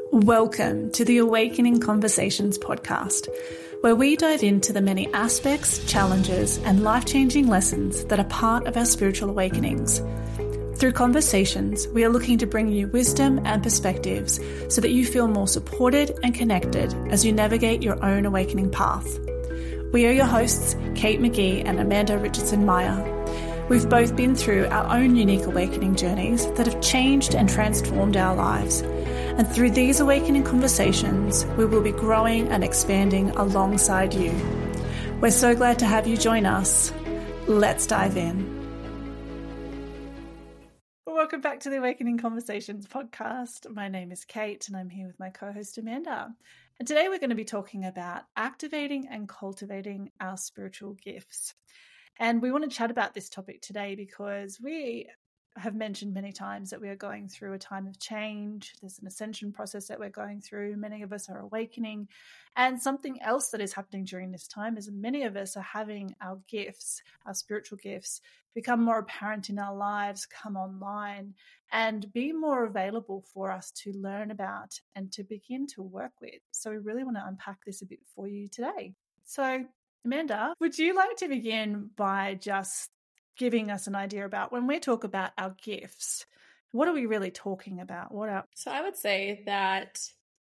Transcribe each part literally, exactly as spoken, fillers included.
Welcome to the Awakening Conversations podcast, where we dive into the many aspects, challenges, and life-changing lessons that are part of our spiritual awakenings. Through conversations, we are looking to bring you wisdom and perspectives so that you feel more supported and connected as you navigate your own awakening path. We are your hosts, Kate McGee and Amanda Richardson Meyer. We've both been through our own unique awakening journeys that have changed and transformed our lives. And through these awakening conversations, we will be growing and expanding alongside you. We're so glad to have you join us. Let's dive in. Welcome back to the Awakening Conversations podcast. My name is Kate and I'm here with my co-host Amanda. And today we're going to be talking about activating and cultivating our spiritual gifts. And we want to chat about this topic today because we have mentioned many times that we are going through a time of change. There's an ascension process that we're going through. Many of us are awakening. And something else that is happening during this time is many of us are having our gifts, our spiritual gifts, become more apparent in our lives, come online, and be more available for us to learn about and to begin to work with. So we really want to unpack this a bit for you today. So Amanda, would you like to begin by just giving us an idea about when we talk about our gifts, what are we really talking about? What are... So I would say that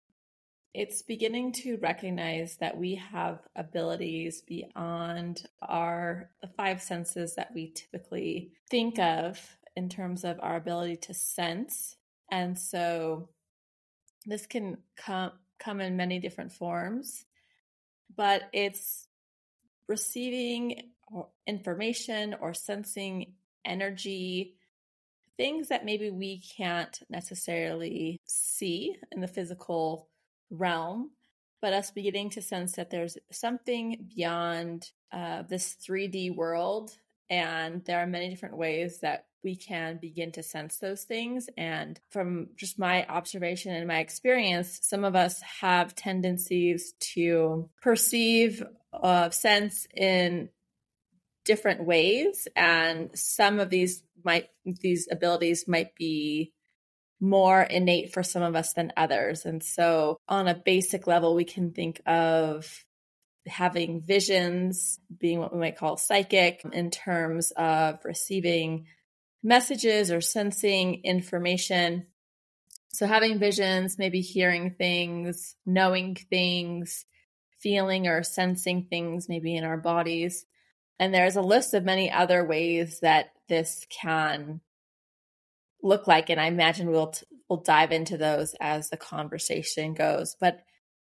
it's beginning to recognize that we have abilities beyond our the five senses that we typically think of in terms of our ability to sense. And so this can come come in many different forms, but it's receiving information or sensing energy, things that maybe we can't necessarily see in the physical realm, but us beginning to sense that there's something beyond uh, this three D world. And there are many different ways that we can begin to sense those things. And from just my observation and my experience, some of us have tendencies to perceive, uh, sense in different ways. And some of these might, these abilities might be more innate for some of us than others. And so on a basic level, we can think of having visions, being what we might call psychic, in terms of receiving messages or sensing information. So having visions, maybe hearing things, knowing things, feeling or sensing things maybe in our bodies. And there's a list of many other ways that this can look like. And I imagine we'll, t- we'll dive into those as the conversation goes. But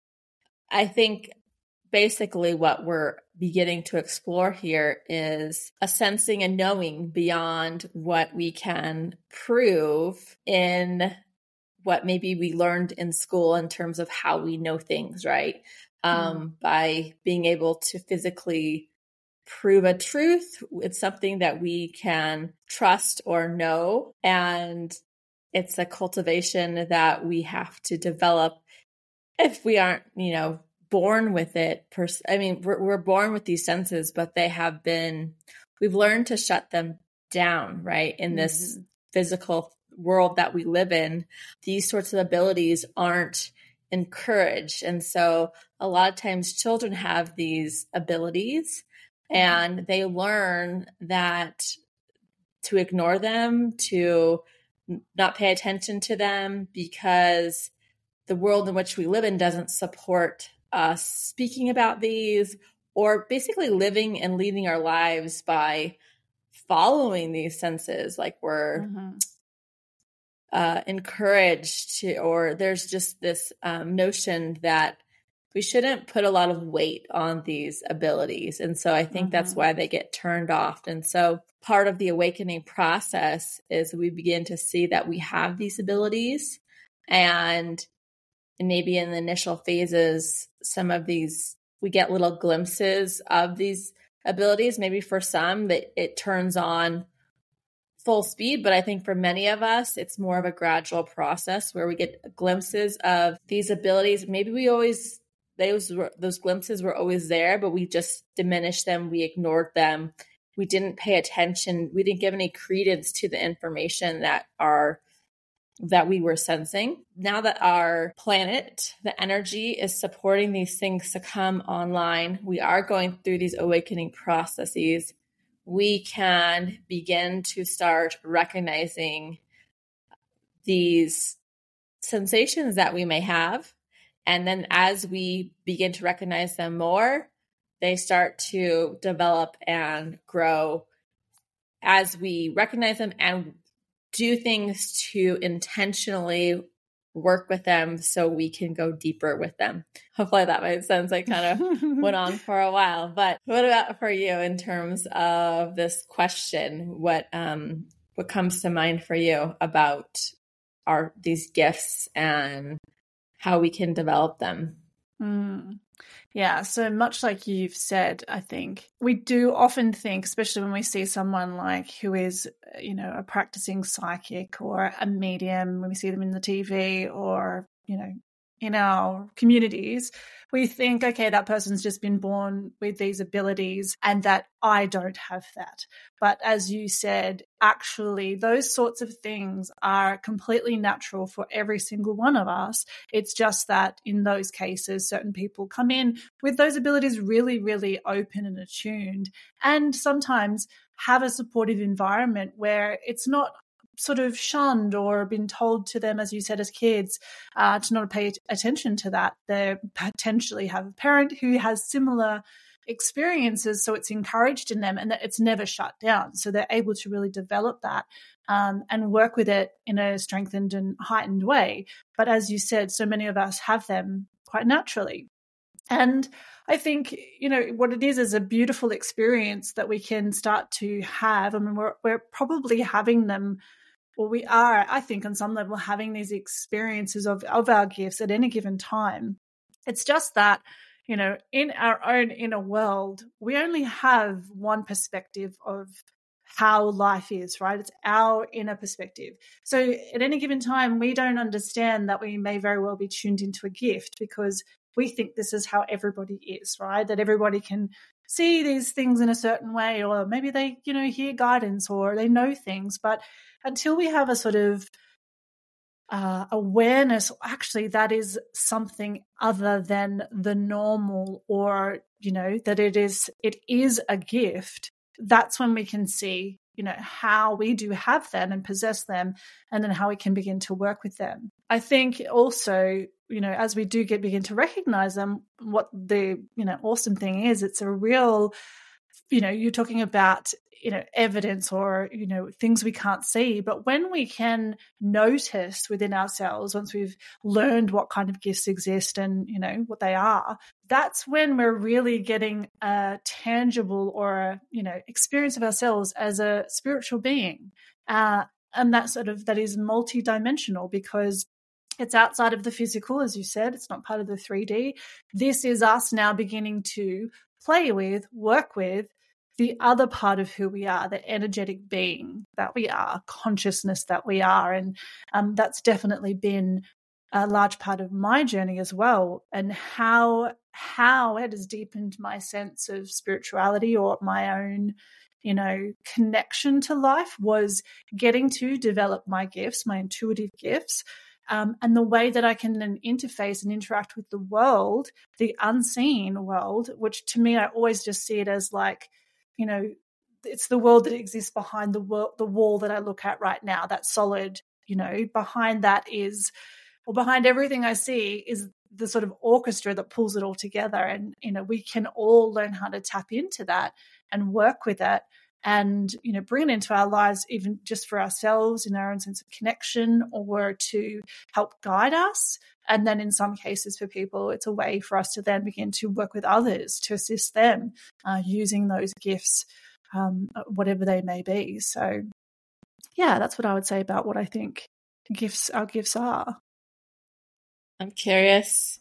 I think basically what we're beginning to explore here is a sensing and knowing beyond what we can prove in what maybe we learned in school in terms of how we know things, right? Um, mm. By being able to physically prove a truth. It's something that we can trust or know. And it's a cultivation that we have to develop if we aren't, you know, born with it. Pers- I mean, we're, we're born with these senses, but they have been, we've learned to shut them down, right? In this mm-hmm. physical world that we live in, these sorts of abilities aren't encouraged. And so a lot of times children have these abilities and they learn that to ignore them, to not pay attention to them because the world in which we live in doesn't support us speaking about these or basically living and leading our lives by following these senses. Like we're mm-hmm. uh, encouraged to, or there's just this um, notion that we shouldn't put a lot of weight on these abilities. And so I think mm-hmm. that's why they get turned off. And so part of the awakening process is we begin to see that we have these abilities and maybe in the initial phases, some of these, we get little glimpses of these abilities. Maybe for some that it turns on full speed, but I think for many of us, it's more of a gradual process where we get glimpses of these abilities. Maybe we always, those were, those glimpses were always there, but we just diminished them. We ignored them. We didn't pay attention. We didn't give any credence to the information that our that we were sensing. Now that our planet, the energy is supporting these things to come online, we are going through these awakening processes. We can begin to start recognizing these sensations that we may have. And then as we begin to recognize them more, they start to develop and grow as we recognize them and do things to intentionally work with them so we can go deeper with them. Hopefully that made sense. I kind of went on for a while, but what about for you in terms of this question? What, um, what comes to mind for you about our, these gifts and how we can develop them? Mm. Yeah, so much like you've said, I think we do often think, especially when we see someone like who is, you know, a practicing psychic or a medium, when we see them in the T V or, you know, in our communities, we think, okay, that person's just been born with these abilities and that I don't have that. But as you said, actually, those sorts of things are completely natural for every single one of us. It's just that in those cases, certain people come in with those abilities really, really open and attuned, and sometimes have a supportive environment where it's not sort of shunned or been told to them, as you said, as kids, uh, to not pay attention to that. They potentially have a parent who has similar experiences, so it's encouraged in them and that it's never shut down. So they're able to really develop that um, and work with it in a strengthened and heightened way. But as you said, so many of us have them quite naturally. And I think, you know, what it is is a beautiful experience that we can start to have. I mean, we're, we're probably having them, well, we are, I think, on some level, having these experiences of, of our gifts at any given time. It's just that, you know, in our own inner world, we only have one perspective of how life is, right? It's our inner perspective. So at any given time, we don't understand that we may very well be tuned into a gift because we think this is how everybody is, right? That everybody can see these things in a certain way, or maybe they, you know, hear guidance or they know things. But until we have a sort of uh, awareness, actually, that is something other than the normal, or, you know, that it is, it is a gift, that's when we can see, you know, how we do have them and possess them, and then how we can begin to work with them. I think also, you know, as we do get begin to recognize them, what the, you know, awesome thing is, it's a real, you know, you're talking about, you know, evidence or, you know, things we can't see. But when we can notice within ourselves, once we've learned what kind of gifts exist and, you know, what they are, that's when we're really getting a tangible or a, you know, experience of ourselves as a spiritual being. Uh, and that sort of, that is multidimensional because it's outside of the physical, as you said. It's not part of the three D. This is us now beginning to play with, work with the other part of who we are, the energetic being that we are, consciousness that we are. And um, that's definitely been a large part of my journey as well, and how how it has deepened my sense of spirituality or my own, you know, connection to life was getting to develop my gifts, my intuitive gifts. Um, and the way that I can then interface and interact with the world, the unseen world, which to me, I always just see it as like, you know, it's the world that exists behind the world, the wall that I look at right now, that solid, you know, behind that is, or behind everything I see is the sort of orchestra that pulls it all together. And, you know, we can all learn how to tap into that and work with it and, you know, bring it into our lives, even just for ourselves in our own sense of connection, or to help guide us. And then in some cases for people, it's a way for us to then begin to work with others to assist them uh, using those gifts, um, whatever they may be. So yeah, that's what I would say about what I think gifts, our gifts are. I'm curious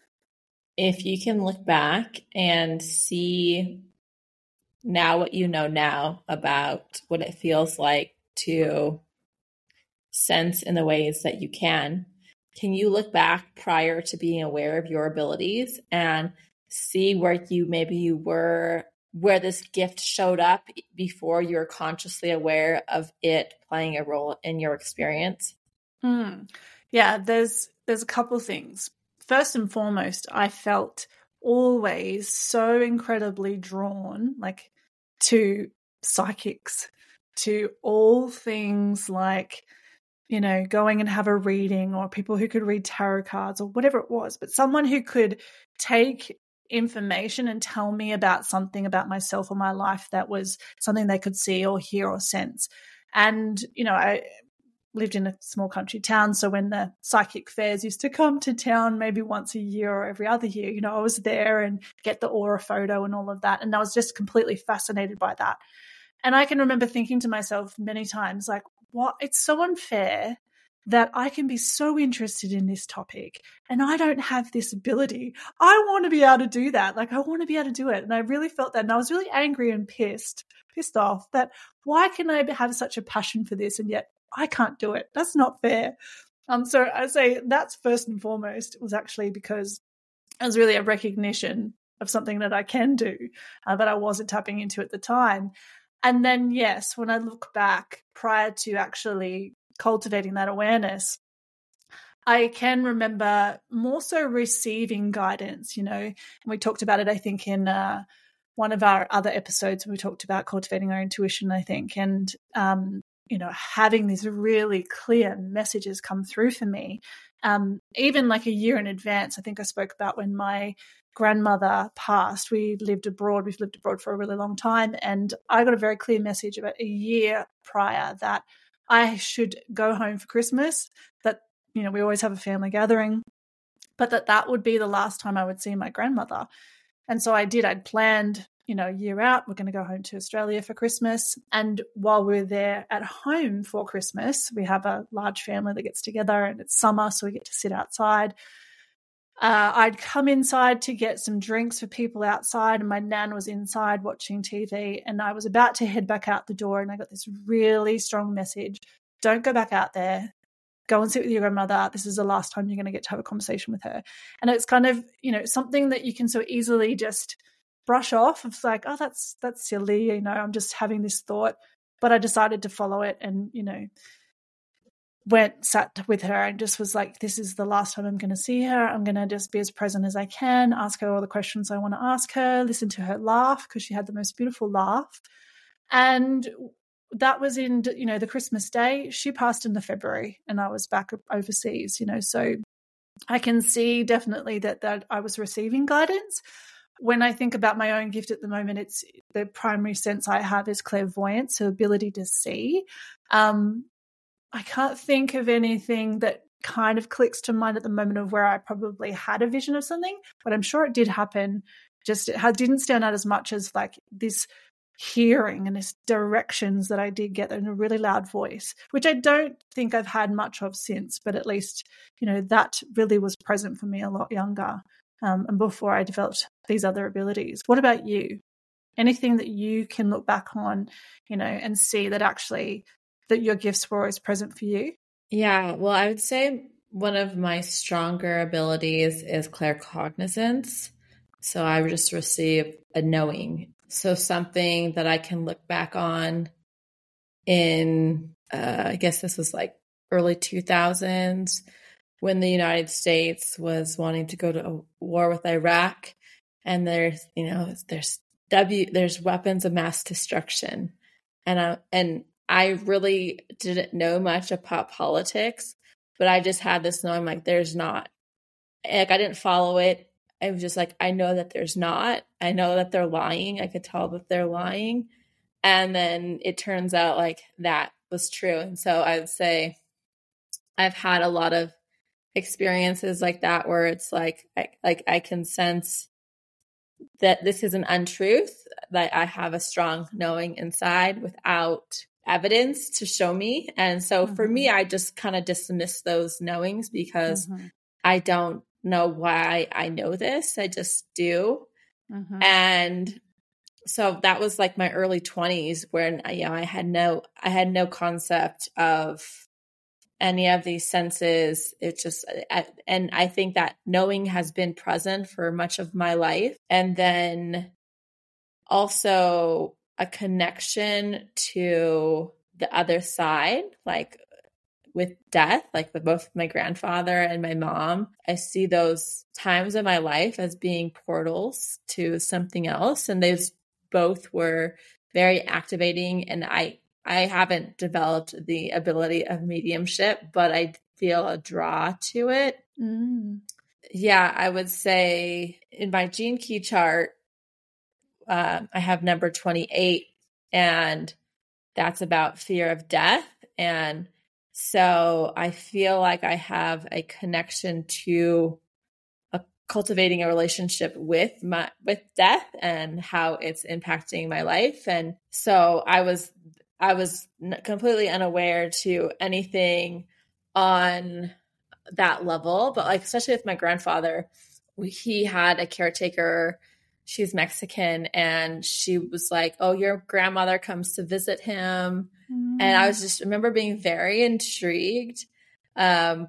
if you can look back and see now what you know now about what it feels like to sense in the ways that you can. Can you look back prior to being aware of your abilities and see where you maybe you were, where this gift showed up before you're consciously aware of it playing a role in your experience? Mm. Yeah, there's there's a couple of things. First and foremost, I felt always so incredibly drawn, like, to psychics, to all things like, you know, going and have a reading, or people who could read tarot cards or whatever it was, but someone who could take information and tell me about something about myself or my life that was something they could see or hear or sense. And, you know, I lived in a small country town, so when the psychic fairs used to come to town maybe once a year or every other year, you know, I was there and get the aura photo and all of that. And I was just completely fascinated by that. And I can remember thinking to myself many times, like, what? It's so unfair that I can be so interested in this topic and I don't have this ability. I want to be able to do that. Like, I want to be able to do it. And I really felt that. And I was really angry and pissed, pissed off that why can I have such a passion for this and yet I can't do it? That's not fair. Um, so I say that's first and foremost was actually because it was really a recognition of something that I can do, uh, but I wasn't tapping into at the time. And then, yes, when I look back prior to actually cultivating that awareness, I can remember more so receiving guidance, you know, and we talked about it, I think, in uh, one of our other episodes when we talked about cultivating our intuition, I think, and, um, you know, having these really clear messages come through for me, um, even like a year in advance. I think I spoke about when my grandmother passed. We lived abroad. We've lived abroad for a really long time. And I got a very clear message about a year prior that I should go home for Christmas, that, you know, we always have a family gathering, but that that would be the last time I would see my grandmother. And so I did. I'd planned, you know, a year out, we're going to go home to Australia for Christmas. And while we're there at home for Christmas, we have a large family that gets together and it's summer, so we get to sit outside. Uh, I'd come inside to get some drinks for people outside, and my nan was inside watching T V, and I was about to head back out the door, and I got this really strong message: don't go back out there. Go and sit with your grandmother. This is the last time you're going to get to have a conversation with her. And it's kind of, you know, something that you can so easily just brush off. It's like, oh, that's that's silly, you know, I'm just having this thought. But I decided to follow it and, you know, went, sat with her and just was like, this is the last time I'm going to see her. I'm going to just be as present as I can, ask her all the questions I want to ask her, listen to her laugh, because she had the most beautiful laugh. And that was in, you know, the Christmas day. She passed in the February and I was back overseas, you know, so I can see definitely that, that I was receiving guidance. When I think about my own gift at the moment, it's the primary sense I have is clairvoyance, so ability to see. Um, I can't think of anything that kind of clicks to mind at the moment of where I probably had a vision of something, but I'm sure it did happen. Just it didn't stand out as much as like this hearing and this directions that I did get in a really loud voice, which I don't think I've had much of since, but at least, you know, that really was present for me a lot younger. Um, and before I developed these other abilities. What about you? Anything that you can look back on, you know, and see that actually that your gifts were always present for you? Yeah, well, I would say one of my stronger abilities is claircognizance. So I would just receive a knowing. So something that I can look back on in, uh, I guess this was like early two thousands, when the United States was wanting to go to a war with Iraq, and there's, you know, there's W, there's weapons of mass destruction, and I, and I really didn't know much about politics, but I just had this knowing, like, there's not, like, I didn't follow it. I was just like, I know that there's not. I know that they're lying. I could tell that they're lying, and then it turns out like that was true. And so I would say I've had a lot of experiences like that where it's like I, like I can sense that this is an untruth, that I have a strong knowing inside without evidence to show me. And so mm-hmm. for me, I just kind of dismiss those knowings because mm-hmm. I don't know why I know this. I just do. Mm-hmm. And so that was like my early twenties when, you know, I had no I had no concept of any of these senses. It's just, and I think that knowing has been present for much of my life. And then also a connection to the other side, like with death, like with both my grandfather and my mom. I see those times of my life as being portals to something else. And those both were very activating. And I, I haven't developed the ability of mediumship, but I feel a draw to it. Mm. Yeah, I would say in my gene key chart, uh, I have number twenty-eight, and that's about fear of death. And so I feel like I have a connection to a, cultivating a relationship with my, with death and how it's impacting my life. And so I was, I was completely unaware to anything on that level, but like, especially with my grandfather, he had a caretaker. She's Mexican, and she was like, oh, your grandmother comes to visit him. Mm. And I was just remember being very intrigued um,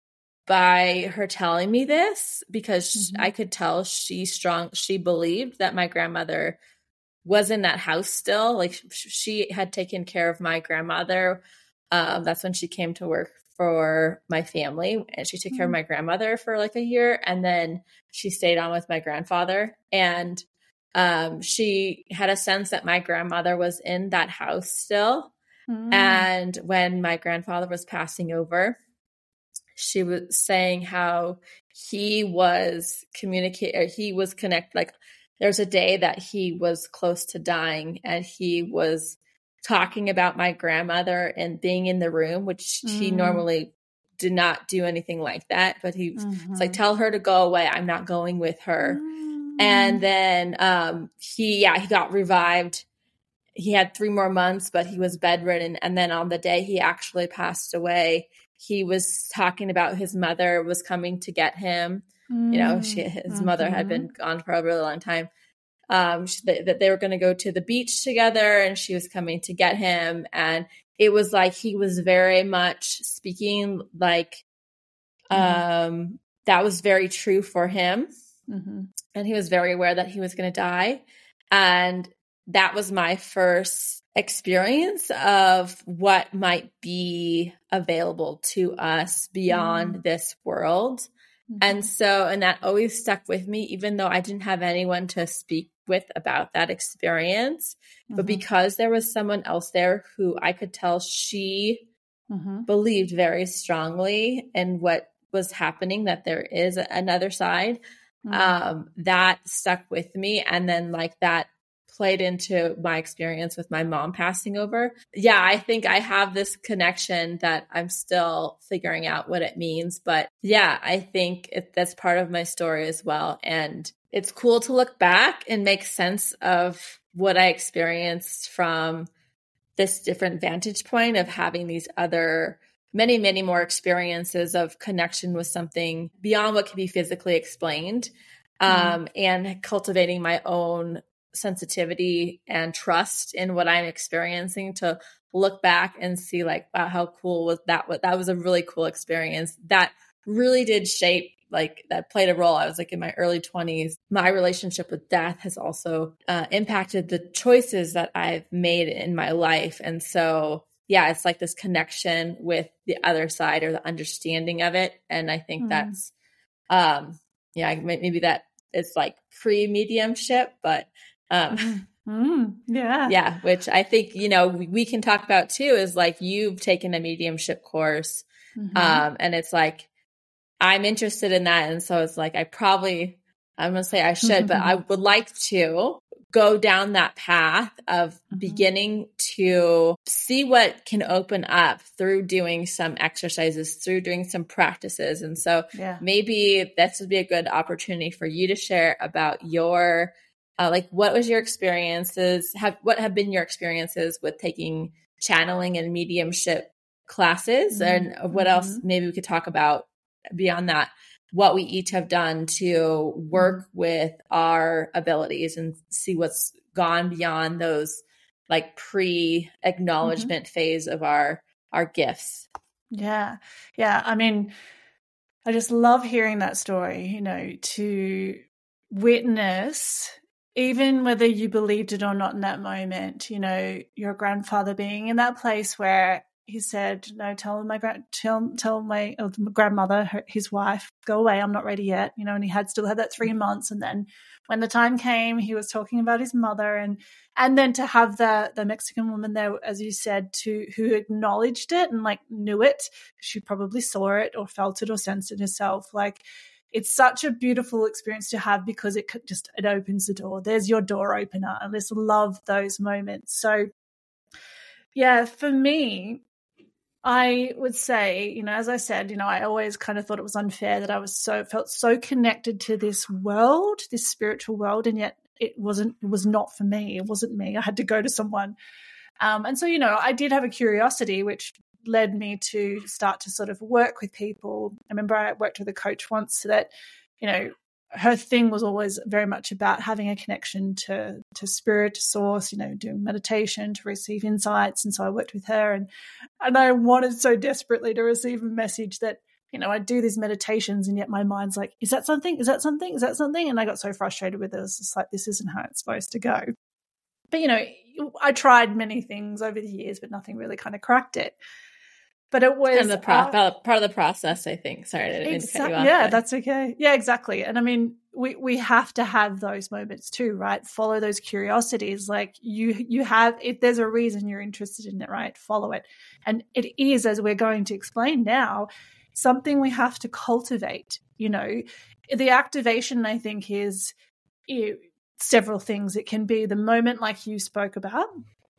by her telling me this, because mm-hmm. I could tell she strong, she believed that my grandmother was in that house still. Like she had taken care of my grandmother. Um, that's when she came to work for my family, and she took care of my grandmother for like a year, and then she stayed on with my grandfather. And um, she had a sense that my grandmother was in that house still. Mm. And when my grandfather was passing over, she was saying how he was communicate, or he was connect. Like there's a day that he was close to dying, and he was talking about my grandmother and being in the room, which mm. he normally did not do anything like that. But he was mm-hmm. like, tell her to go away. I'm not going with her. Mm. And then um, he, yeah, he got revived. He had three more months, but he was bedridden. And then on the day he actually passed away, he was talking about his mother was coming to get him. Mm. You know, she, his mm-hmm. mother had been gone for a really long time. Um, that they, they were going to go to the beach together, and she was coming to get him. And it was like, he was very much speaking like, mm-hmm. um, that was very true for him. Mm-hmm. And he was very aware that he was going to die. And that was my first experience of what might be available to us beyond mm-hmm. this world. Mm-hmm. And so, and that always stuck with me, even though I didn't have anyone to speak with about that experience. Mm-hmm. But because there was someone else there who I could tell she mm-hmm. believed very strongly in what was happening, that there is another side, mm-hmm. um, that stuck with me. And then like that played into my experience with my mom passing over. Yeah, I think I have this connection that I'm still figuring out what it means. But yeah, I think it, that's part of my story as well. And it's cool to look back and make sense of what I experienced from this different vantage point of having these other, many, many more experiences of connection with something beyond what can be physically explained, um, mm-hmm. and cultivating my own sensitivity and trust in what I'm experiencing to look back and see like, wow, how cool was that? What that was a really cool experience that really did shape, like that played a role. I was like in my early twenties. My relationship with death has also uh, impacted the choices that I've made in my life. And so, yeah, it's like this connection with the other side or the understanding of it. And I think mm. that's, um, yeah, maybe that it's like pre-mediumship, but um, mm, yeah. Yeah. Which I think, you know, we, we can talk about too, is like, you've taken a mediumship course. Mm-hmm. Um, and it's like, I'm interested in that. And so it's like, I probably, I'm going to say I should, but I would like to go down that path of mm-hmm. beginning to see what can open up through doing some exercises, through doing some practices. And so yeah. maybe this would be a good opportunity for you to share about your Uh, like, what was your experiences? Have what have been your experiences with taking channeling and mediumship classes, mm-hmm. and what else? Maybe we could talk about beyond that. What we each have done to work mm-hmm. with our abilities and see what's gone beyond those, like pre-acknowledgement mm-hmm. phase of our our gifts. Yeah, yeah. I mean, I just love hearing that story. You know, to witness, even whether you believed it or not in that moment, you know, your grandfather being in that place where he said, no, tell my gra- tell, tell my, uh, my grandmother, her, his wife, go away, I'm not ready yet, you know, and he had still had that three months. And then when the time came, he was talking about his mother, and and then to have the the Mexican woman there, as you said, to who acknowledged it and like knew it, she probably saw it or felt it or sensed it herself. Like, it's such a beautiful experience to have, because it just, it opens the door. There's your door opener. I just love those moments. So yeah, for me, I would say, you know, as I said, you know, I always kind of thought it was unfair that I was so, felt so connected to this world, this spiritual world, and yet it wasn't, it was not for me. It wasn't me. I had to go to someone. Um, and so, you know, I did have a curiosity, which led me to start to sort of work with people. I remember I worked with a coach once that, you know, her thing was always very much about having a connection to, to spirit, to source, you know, doing meditation to receive insights. And so I worked with her, and, and I wanted so desperately to receive a message that, you know, I do these meditations, and yet my mind's like, is that something? Is that something? Is that something? And I got so frustrated with it. It was just like, this isn't how it's supposed to go. But, you know, I tried many things over the years, but nothing really kind of cracked it. But it was and the pro- uh, part of the process, I think. Sorry, I didn't mean to cut you off. Yeah, but... that's okay. Yeah, exactly. And I mean, we, we have to have those moments too, right? Follow those curiosities. Like you, you have, if there's a reason you're interested in it, right? Follow it. And it is, as we're going to explain now, something we have to cultivate. You know, the activation, I think, is you know, several things. It can be the moment like you spoke about,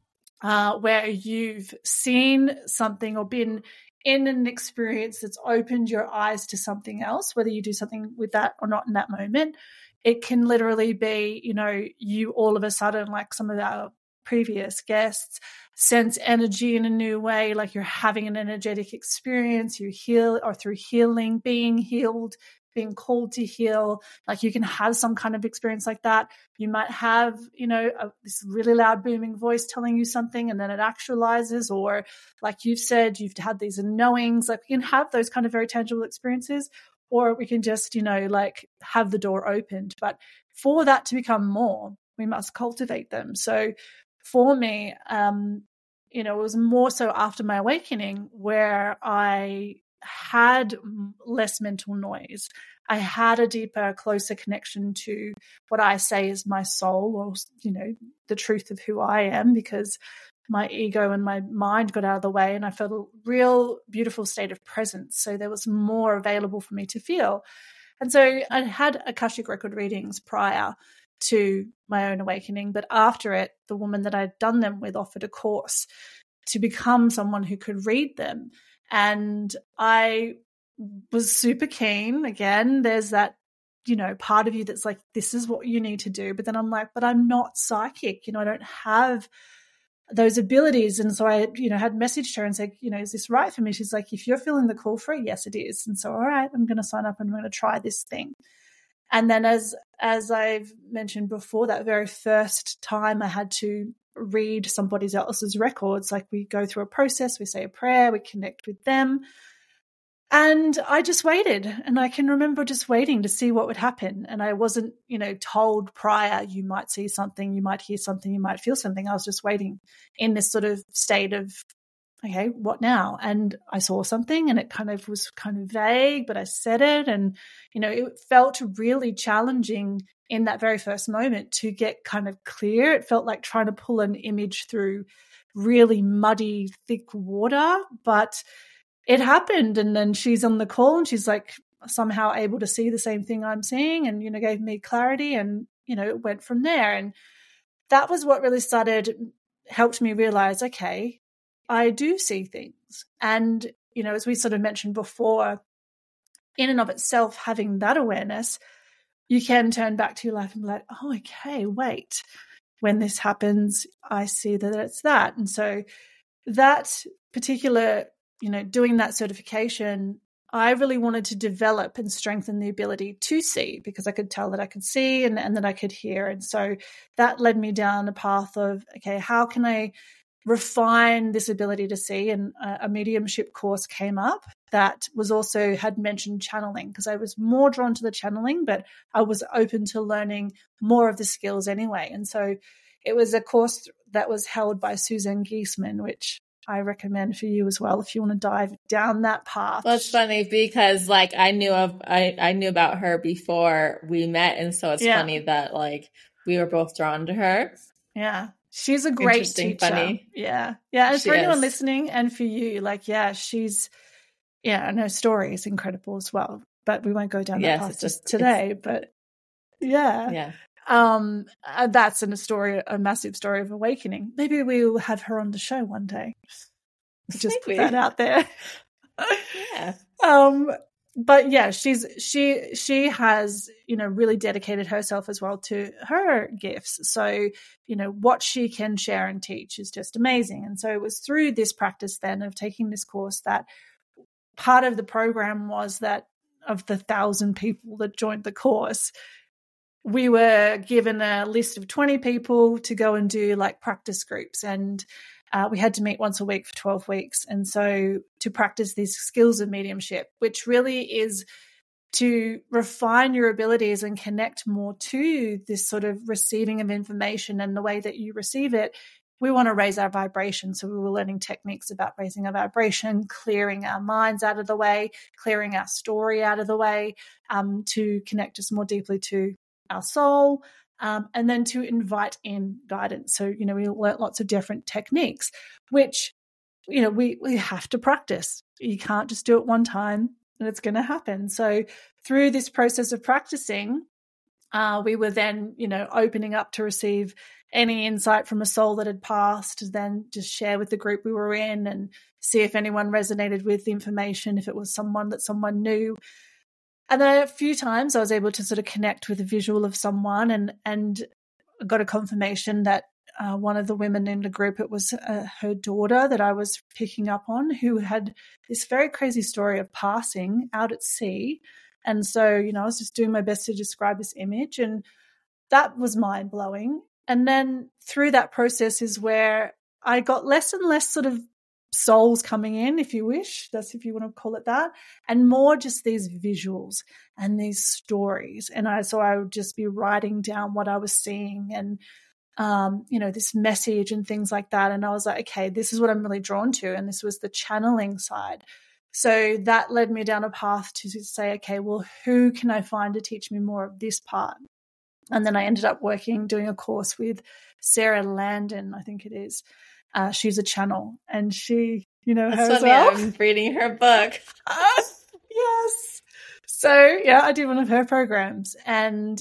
uh, where you've seen something or been in an experience that's opened your eyes to something else, whether you do something with that or not in that moment. It can literally be, you know, you all of a sudden, like some of our previous guests, sense energy in a new way, like you're having an energetic experience, you heal, or through healing, being healed, being called to heal. Like you can have some kind of experience like that. You might have, you know, a, this really loud booming voice telling you something, and then it actualizes, or like you've said, you've had these knowings. Like we can have those kind of very tangible experiences, or we can just, you know, like have the door opened. But for that to become more, we must cultivate them. So for me, um, you know, it was more so after my awakening where I had less mental noise. I had a deeper, closer connection to what I say is my soul, or, you know, the truth of who I am, because my ego and my mind got out of the way, and I felt a real beautiful state of presence. So there was more available for me to feel. And so I had Akashic record readings prior to my own awakening, but after it, the woman that I'd done them with offered a course to become someone who could read them. And I was super keen. Again, there's that, you know, part of you that's like, this is what you need to do. But then I'm like, but I'm not psychic. You know, I don't have those abilities. And so I, you know, had messaged her and said, you know, is this right for me? She's like, if you're feeling the call for it, yes, it is. And so, all right, I'm going to sign up and I'm going to try this thing. And then as, as I've mentioned before, that very first time I had to read somebody else's records, like we go through a process, we say a prayer, we connect with them. And I just waited, and I can remember just waiting to see what would happen. And I wasn't, you know, told prior, you might see something, you might hear something, you might feel something. I was just waiting in this sort of state of, okay, what now? And I saw something, and it kind of was kind of vague, but I said it. And, you know, it felt really challenging in that very first moment to get kind of clear. It felt like trying to pull an image through really muddy, thick water, but it happened. And then she's on the call, and she's like somehow able to see the same thing I'm seeing, and, you know, gave me clarity, and, you know, it went from there. And that was what really started, helped me realize, okay, I do see things. And, you know, as we sort of mentioned before, in and of itself, having that awareness, you can turn back to your life and be like, oh, okay, wait, when this happens, I see that it's that. And so that particular, you know, doing that certification, I really wanted to develop and strengthen the ability to see, because I could tell that I could see and, and that I could hear. And so that led me down a path of, okay, how can I refine this ability to see? And a, a mediumship course came up that was also had mentioned channeling, because I was more drawn to the channeling, but I was open to learning more of the skills anyway. And so it was a course that was held by Suzanne Giesemann, which I recommend for you as well if you want to dive down that path. Well, it's funny because like I knew of I, I knew about her before we met, and so it's yeah. funny that like we were both drawn to her. Yeah. She's a great teacher. Funny. Yeah. Yeah. And she for anyone is. listening and for you, like, yeah, she's, yeah, and her story is incredible as well. But we won't go down that yes, path just today. But yeah. Yeah. Um, uh, that's in a story, a massive story of awakening. Maybe we'll have her on the show one day. Just Maybe. Put that out there. Yeah. Um, but yeah, she's she she has, you know, really dedicated herself as well to her gifts. So, you know, what she can share and teach is just amazing. And so it was through this practice then of taking this course that part of the program was that of the thousand people that joined the course, we were given a list of twenty people to go and do like practice groups, and uh, we had to meet once a week for twelve weeks. And so to practice these skills of mediumship, which really is to refine your abilities and connect more to this sort of receiving of information and the way that you receive it. We want to raise our vibration. So we were learning techniques about raising our vibration, clearing our minds out of the way, clearing our story out of the way, um, to connect us more deeply to our soul, um, and then to invite in guidance. So, you know, we learnt lots of different techniques, which, you know, we, we have to practice. You can't just do it one time and it's going to happen. So through this process of practicing, uh, we were then, you know, opening up to receive any insight from a soul that had passed, then just share with the group we were in and see if anyone resonated with the information, if it was someone that someone knew. And then a few times I was able to sort of connect with a visual of someone, and and got a confirmation that uh, one of the women in the group, it was uh, her daughter that I was picking up on, who had this very crazy story of passing out at sea. And so, you know, I was just doing my best to describe this image, and that was mind blowing. And then through that process is where I got less and less sort of souls coming in, if you wish, that's if you want to call it that, and more just these visuals and these stories. And I so I would just be writing down what I was seeing and um you know, this message and things like that. And I was like, okay, this is what I'm really drawn to. And this was the channeling side. So that led me down a path to say, okay, well, who can I find to teach me more of this part? And then I ended up working, doing a course with Sarah Landon, I think it is. Uh, she's a channel, and she, you know, That's her as funny. well. I'm reading her book. uh, yes. So yeah, I did one of her programs, and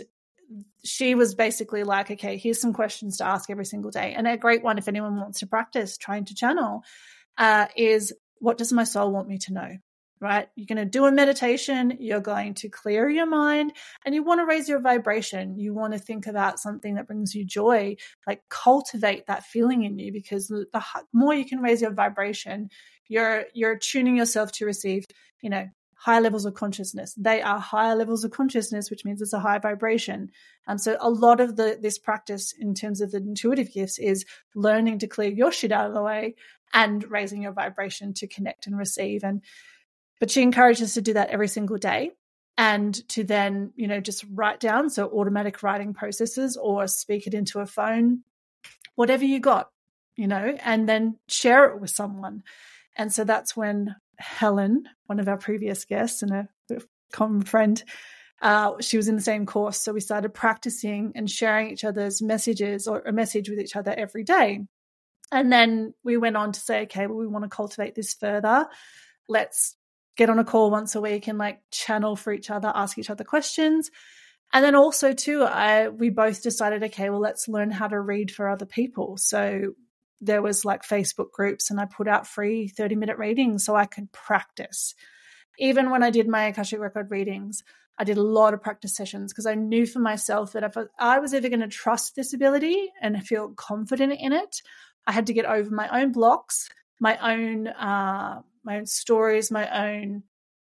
she was basically like, okay, here's some questions to ask every single day. And a great one, if anyone wants to practice trying to channel, uh, is what does my soul want me to know? Right? You're going to do a meditation. You're going to clear your mind, and you want to raise your vibration. You want to think about something that brings you joy, like cultivate that feeling in you, because the more you can raise your vibration, you're, you're tuning yourself to receive, you know, high levels of consciousness. They are higher levels of consciousness, which means it's a high vibration. Um, so a lot of the, this practice in terms of the intuitive gifts is learning to clear your shit out of the way and raising your vibration to connect and receive. And But she encouraged us to do that every single day, and to then, you know, just write down, so automatic writing processes, or speak it into a phone, whatever you got, you know, and then share it with someone. And so that's when Helen, one of our previous guests and a common friend, uh, she was in the same course. So we started practicing and sharing each other's messages, or a message with each other every day. And then we went on to say, okay, well, we want to cultivate this further. Let's get on a call once a week and like channel for each other, ask each other questions. And then also too, I, we both decided, okay, well, let's learn how to read for other people. So there was like Facebook groups, and I put out free thirty minute readings so I could practice. Even when I did my Akashic Record readings, I did a lot of practice sessions, because I knew for myself that if I was ever going to trust this ability and feel confident in it, I had to get over my own blocks, my own, uh, my own stories, my own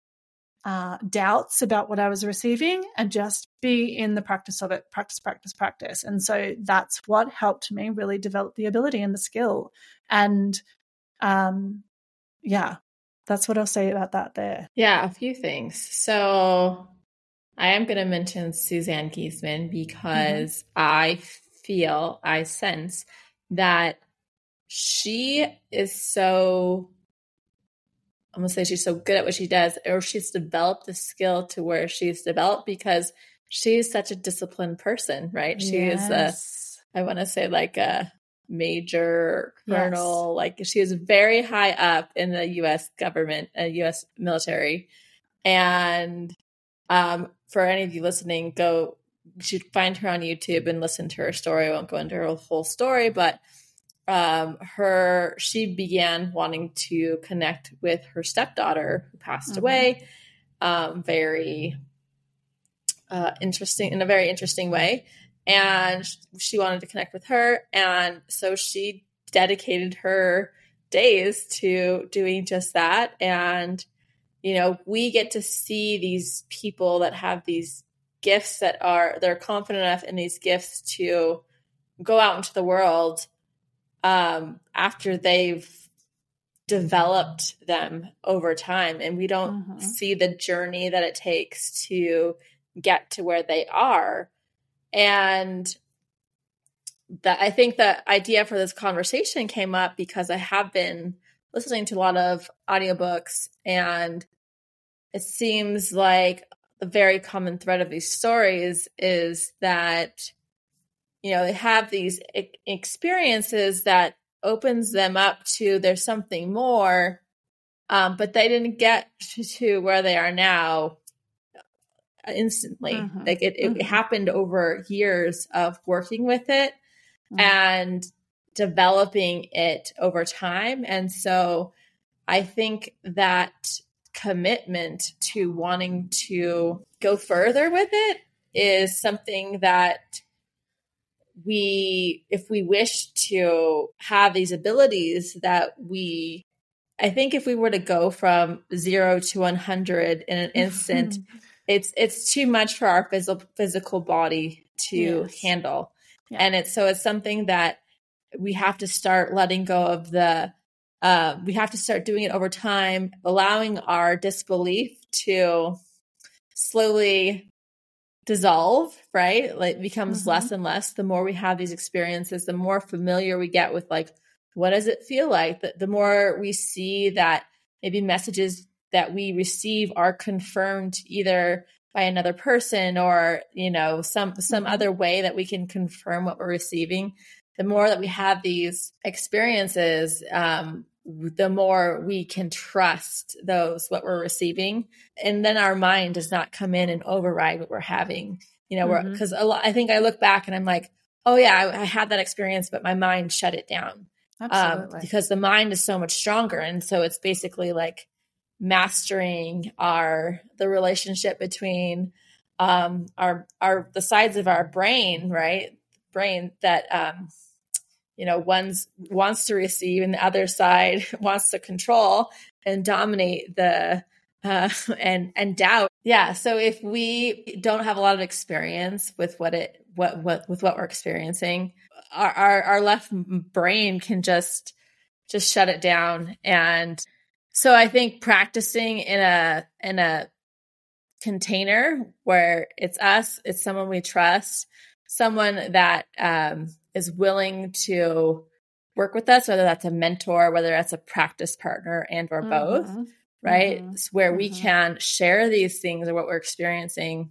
uh, doubts about what I was receiving, and just be in the practice of it, practice, practice, practice. And so that's what helped me really develop the ability and the skill. And um, yeah, that's what I'll say about that there. Yeah, a few things. So I am going to mention Suzanne Giesemann, because mm-hmm. I feel, I sense that she is so, I'm going to say she's so good at what she does, or she's developed the skill to where she's developed because she's such a disciplined person, right? She Yes. is a, I want to say like a major colonel, yes. like she is very high up in the U S government, uh, U S military. And um, for any of you listening, go, you should find her on YouTube and listen to her story. I won't go into her whole story, but um, her, she began wanting to connect with her stepdaughter who passed mm-hmm. away. Um, very uh, interesting, in a very interesting way. And she wanted to connect with her. And so she dedicated her days to doing just that. And, you know, we get to see these people that have these gifts that are, they're confident enough in these gifts to go out into the world um, after they've developed them over time. And we don't mm-hmm. see the journey that it takes to get to where they are. And that I think the idea for this conversation came up because I have been listening to a lot of audiobooks, and it seems like the very common thread of these stories is that, you know, they have these e- experiences that opens them up to there's something more, um, but they didn't get to, to where they are now instantly. Mm-hmm. Like it, it mm-hmm. happened over years of working with it mm-hmm. and developing it over time. And so I think that commitment to wanting to go further with it is something that we, if we wish to have these abilities that we, I think if we were to go from zero to one hundred in an instant, it's, it's too much for our physical, physical body to yes. handle. Yeah. And it's, so it's something that we have to start letting go of the, uh, we have to start doing it over time, allowing our disbelief to slowly dissolve, right? Like it becomes mm-hmm. less and less. The more we have these experiences, the more familiar we get with like, what does it feel like? The, the more we see that maybe messages that we receive are confirmed either by another person or, you know, some, some mm-hmm. other way that we can confirm what we're receiving. The more that we have these experiences, um, the more we can trust those, what we're receiving. And then our mind does not come in and override what we're having, you know, mm-hmm. we're, cause a lot, I think I look back and I'm like, oh yeah, I, I had that experience, but my mind shut it down. Absolutely. Um, because the mind is so much stronger. And so it's basically like mastering our, the relationship between, um, our, our, the sides of our brain, right? Brain that, um, you know, one's wants to receive and the other side wants to control and dominate the, uh, and, and doubt. Yeah. So if we don't have a lot of experience with what it, what, what, with what we're experiencing, our, our, our left brain can just, just shut it down. And so I think practicing in a, in a container where it's us, it's someone we trust, someone that, um, is willing to work with us, whether that's a mentor, whether that's a practice partner and or mm-hmm. both, right? Mm-hmm. It's where mm-hmm. we can share these things or what we're experiencing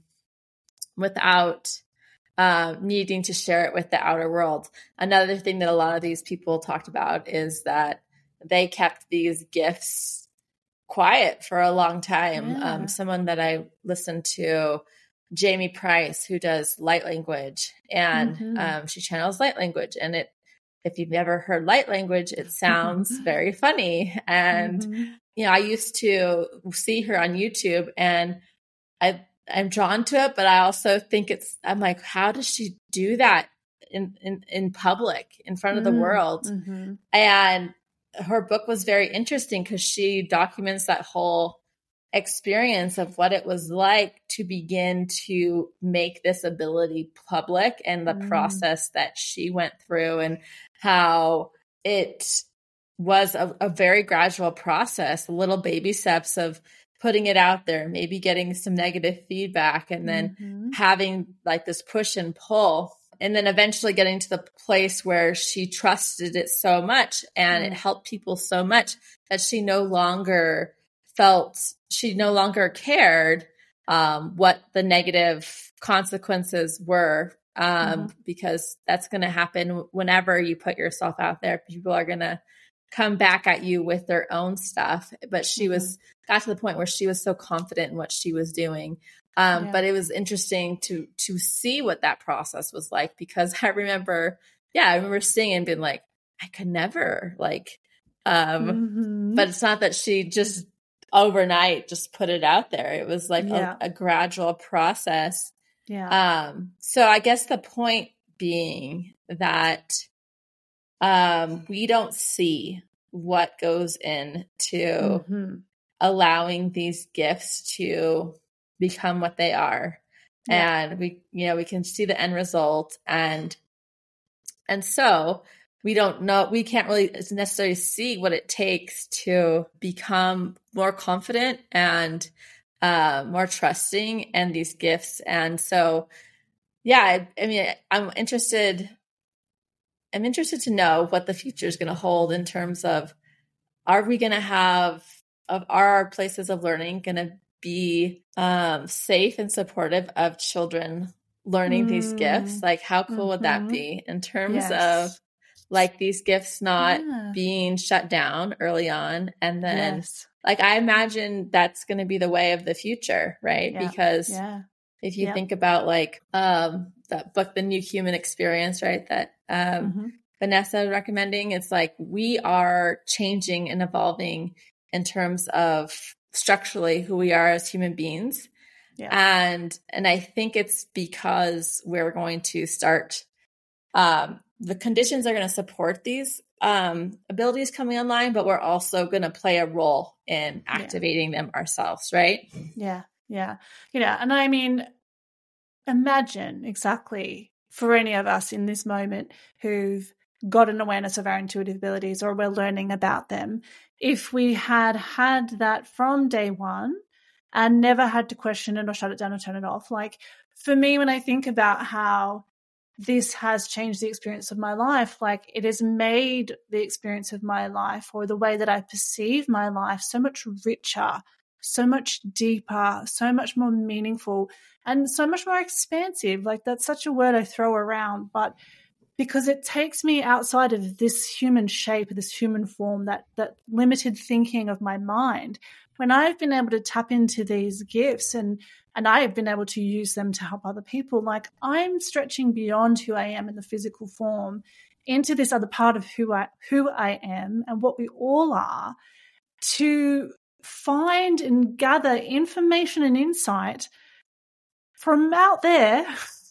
without uh, needing to share it with the outer world. Another thing that a lot of these people talked about is that they kept these gifts quiet for a long time. Yeah. Um, someone that I listened to, Jamie Price, who does light language, and mm-hmm. um, she channels light language. And it, if you've never heard light language, it sounds very funny. And, mm-hmm. you know, I used to see her on YouTube and I, I'm drawn to it, but I also think it's, I'm like, how does she do that in, in, in public, in front of the mm-hmm. world? Mm-hmm. And her book was very interesting because she documents that whole experience of what it was like to begin to make this ability public and the mm. process that she went through and how it was a, a very gradual process, little baby steps of putting it out there, maybe getting some negative feedback and then mm-hmm. having like this push and pull and then eventually getting to the place where she trusted it so much and Mm. it helped people so much that she no longer felt, she no longer cared um, what the negative consequences were, um, Mhm. because that's going to happen whenever you put yourself out there. People are going to come back at you with their own stuff. But she Mhm. was got to the point where she was so confident in what she was doing. Um, Yeah. But it was interesting to to see what that process was like, because I remember, yeah, I remember seeing it and being like, I could never, like, um, Mhm. but it's not that she just overnight just put it out there. It was like Yeah. a, a gradual process. Yeah. Um, so I guess the point being that um, we don't see what goes into Mhm. allowing these gifts to become what they are. Yeah. And we, you know, we can see the end result. And, and so we don't know, we can't really necessarily see what it takes to become more confident and uh, more trusting in these gifts. And so, yeah, I, I mean, I'm interested, I'm interested to know what the future is going to hold in terms of, are we going to have, of are our places of learning going to be um, safe and supportive of children learning these gifts? Mm. Like, how cool would that Mhm. be in terms of Yes. like these gifts not Yeah. being shut down early on? And then Yes. like, I imagine that's going to be the way of the future, right? Yeah. Because Yeah. if you Yeah. think about like um, that book, The New Human Experience, right? That um, Mhm. Vanessa recommending, it's like we are changing and evolving in terms of structurally who we are as human beings. Yeah. And and I think it's because we're going to start um, the conditions are going to support these um, abilities coming online, but we're also going to play a role in activating yeah. them ourselves, right? Yeah, yeah. You know, and I mean, imagine exactly for any of us in this moment who've got an awareness of our intuitive abilities or we're learning about them, if we had had that from day one and never had to question it or shut it down or turn it off. Like for me, when I think about how this has changed the experience of my life, like it has made the experience of my life or the way that I perceive my life so much richer, so much deeper, so much more meaningful, and so much more expansive. Like that's such a word I throw around, but because it takes me outside of this human shape, this human form, that that limited thinking of my mind. When I've been able to tap into these gifts and and I have been able to use them to help other people, like I'm stretching beyond who I am in the physical form into this other part of who I who I am and what we all are, to find and gather information and insight from out there.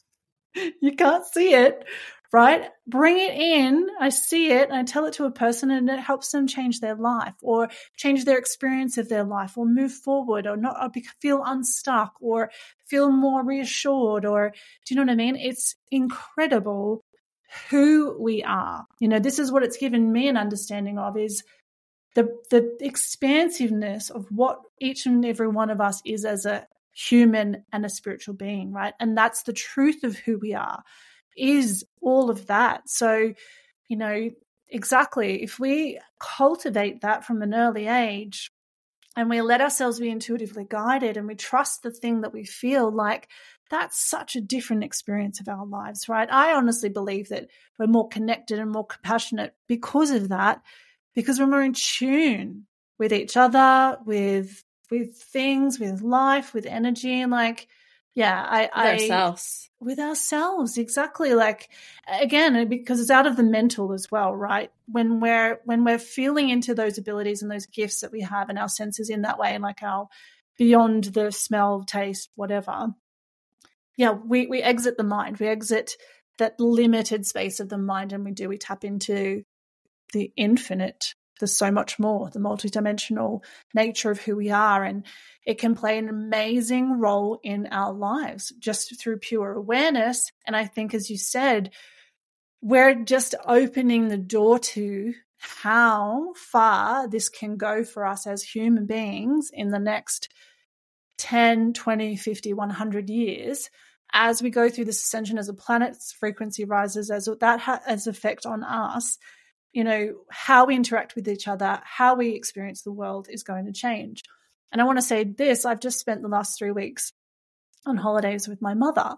You can't see it, right? Bring it in. I see it. And I tell it to a person and it helps them change their life or change their experience of their life or move forward or not or be, feel unstuck or feel more reassured or do you know what I mean? It's incredible who we are. You know, this is what it's given me an understanding of is the the expansiveness of what each and every one of us is as a human and a spiritual being, right? And that's the truth of who we are, is all of that. So, you know, exactly, if we cultivate that from an early age and we let ourselves be intuitively guided and we trust the thing that we feel, like that's such a different experience of our lives, right? I honestly believe that we're more connected and more compassionate because of that, because when we're in tune with each other, with with things, with life, with energy, and like, yeah, I, with I ourselves, with ourselves, exactly. Like again, because it's out of the mental as well, right? When we're when we're feeling into those abilities and those gifts that we have, and our senses in that way, and like our beyond the smell, taste, whatever. Yeah, we we exit the mind, we exit that limited space of the mind, and we do we tap into the infinite. There's so much more, the multidimensional nature of who we are. And it can play an amazing role in our lives just through pure awareness. And I think, as you said, we're just opening the door to how far this can go for us as human beings in the next ten, twenty, fifty, one hundred years. as we go through this ascension, as a planet's frequency rises, as that has effect on us, you know, how we interact with each other, how we experience the world is going to change. And I want to say this, I've just spent the last three weeks on holidays with my mother.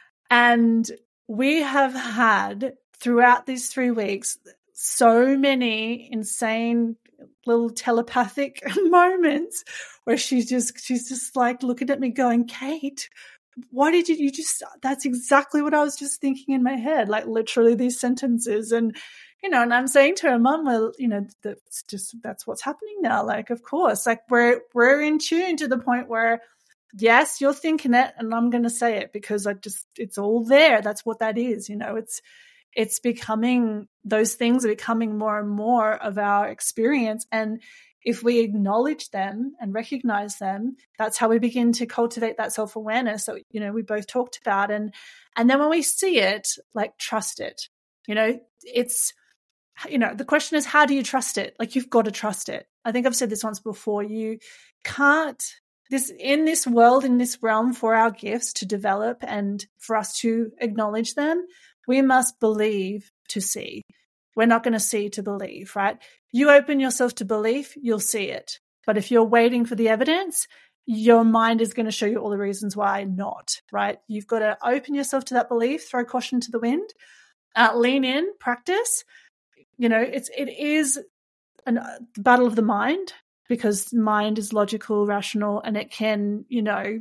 And we have had throughout these three weeks so many insane little telepathic moments where she's just she's just like looking at me going, Kate, why did you, you just, that's exactly what I was just thinking in my head, like literally these sentences. And, you know, and I'm saying to her, Mum, well, you know, that's just, that's what's happening now. Like, of course, like we're, we're in tune to the point where, yes, you're thinking it and I'm going to say it because I just, it's all there. That's what that is. You know, it's, it's becoming, those things are becoming more and more of our experience. And if we acknowledge them and recognize them, that's how we begin to cultivate that self-awareness that, you know, we both talked about. And, and then when we see it, like, trust it, you know, it's, you know, the question is, how do you trust it? Like, you've got to trust it. I think I've said this once before. You can't, this, in this world, in this realm, for our gifts to develop and for us to acknowledge them, we must believe to see. We're not going to see to believe, right? You open yourself to belief, you'll see it. But if you're waiting for the evidence, your mind is going to show you all the reasons why not, right? You've got to open yourself to that belief, throw caution to the wind, uh, lean in, practice. You know, it's, it is an, uh, the battle of the mind, because mind is logical, rational, and it can, you know,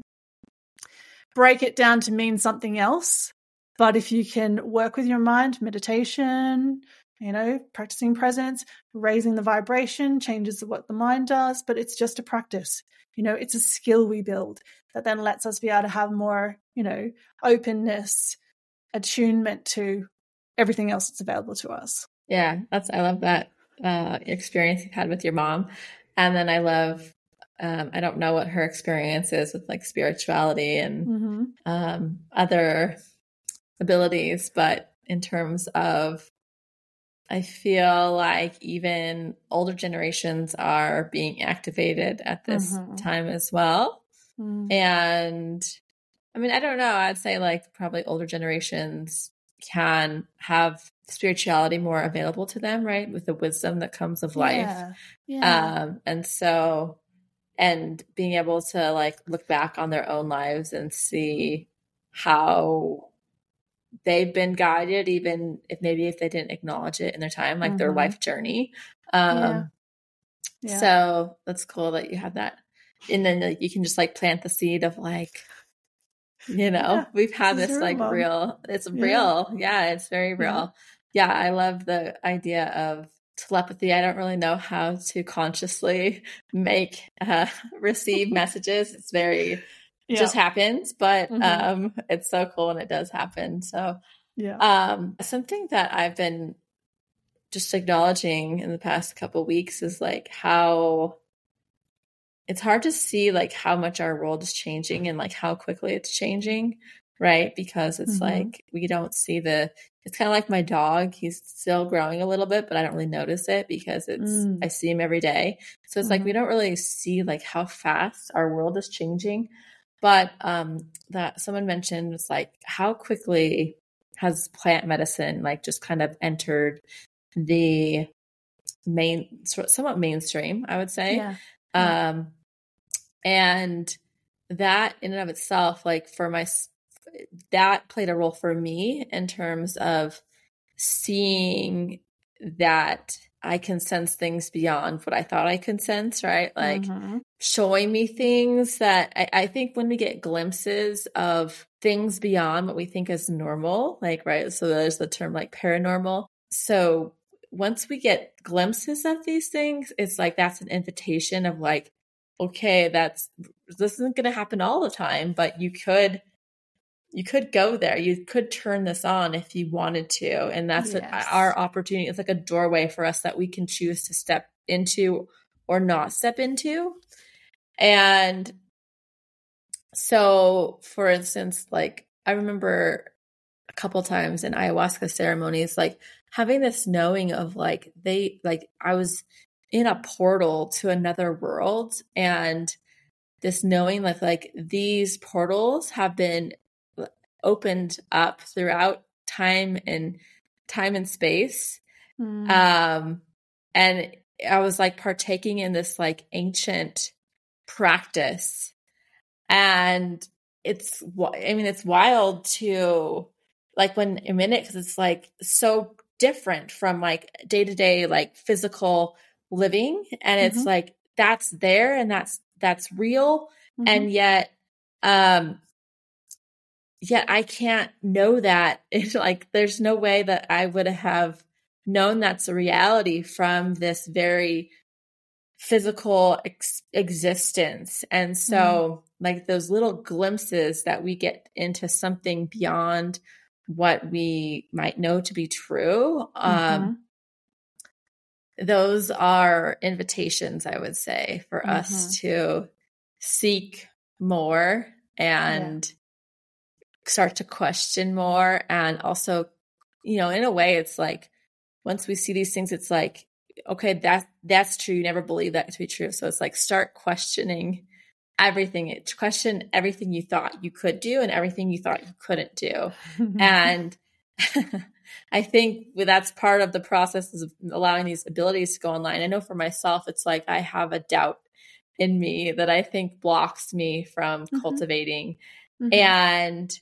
break it down to mean something else. But if you can work with your mind, meditation, you know, practicing presence, raising the vibration changes what the mind does, but it's just a practice. You know, it's a skill we build that then lets us be able to have more, you know, openness, attunement to everything else that's available to us. Yeah, that's, I love that uh, experience you've had with your mom. And then I love, um, I don't know what her experience is with like spirituality and mm-hmm. um, other abilities, but in terms of, I feel like even older generations are being activated at this mm-hmm. time as well. Mm-hmm. And I mean, I don't know, I'd say like probably older generations can have spirituality more available to them, right? With the wisdom that comes of life. Yeah. Yeah. Um, and so, and being able to like look back on their own lives and see how they've been guided, even if maybe if they didn't acknowledge it in their time, like mm-hmm. their life journey. Um, yeah. Yeah. So that's cool that you have that. And then like, you can just like plant the seed of like, you know, yeah, we've had this like mom. real, it's yeah. real. Yeah, it's very real. Yeah. yeah, I love the idea of telepathy. I don't really know how to consciously make, uh, receive messages. It's very, yeah. just happens, but mm-hmm. um, it's so cool when it does happen. So yeah, um, something that I've been just acknowledging in the past couple of weeks is like how it's hard to see like how much our world is changing and like how quickly it's changing, right? Because it's mm-hmm. like we don't see the, it's kind of like my dog. He's still growing a little bit, but I don't really notice it because it's, mm. I see him every day. So it's mm-hmm. like we don't really see like how fast our world is changing. But um, that someone mentioned was like how quickly has plant medicine like just kind of entered the main, somewhat mainstream, I would say. Yeah. Yeah. Um, and that in and of itself, like for my, that played a role for me in terms of seeing that I can sense things beyond what I thought I could sense, right? Like mm-hmm. showing me things that I, I think when we get glimpses of things beyond what we think is normal, like, right. So there's the term like paranormal. So once we get glimpses of these things, it's like, that's an invitation of like, okay, that's, this isn't going to happen all the time, but you could, you could go there. You could turn this on if you wanted to. And that's yes. a, our opportunity. It's like a doorway for us that we can choose to step into or not step into. And so, for instance, like I remember a couple times in ayahuasca ceremonies, like having this knowing of like, they, like I was in a portal to another world, and this knowing like, like these portals have been opened up throughout time and time and space. Mm. Um, and I was like partaking in this like ancient practice. And it's, I mean, it's wild to like when I'm in it, because it's like so different from like day to day, like physical living. And it's Mm-hmm. like, that's there and that's, that's real. Mm-hmm. And yet, um, yet I can't know that. It's like, there's no way that I would have known that's a reality from this very physical ex- existence. And so mm. like those little glimpses that we get into something beyond what we might know to be true, um, Mm-hmm. those are invitations, I would say, for mm-hmm. us to seek more and yeah. start to question more. And also, you know, in a way, it's like, once we see these things, it's like, okay, that that's true. You never believe that to be true. So it's like, start questioning everything. It question everything you thought you could do and everything you thought you couldn't do. And I think that's part of the process of allowing these abilities to go online. I know for myself, it's like, I have a doubt in me that I think blocks me from mm-hmm. cultivating. Mm-hmm. And,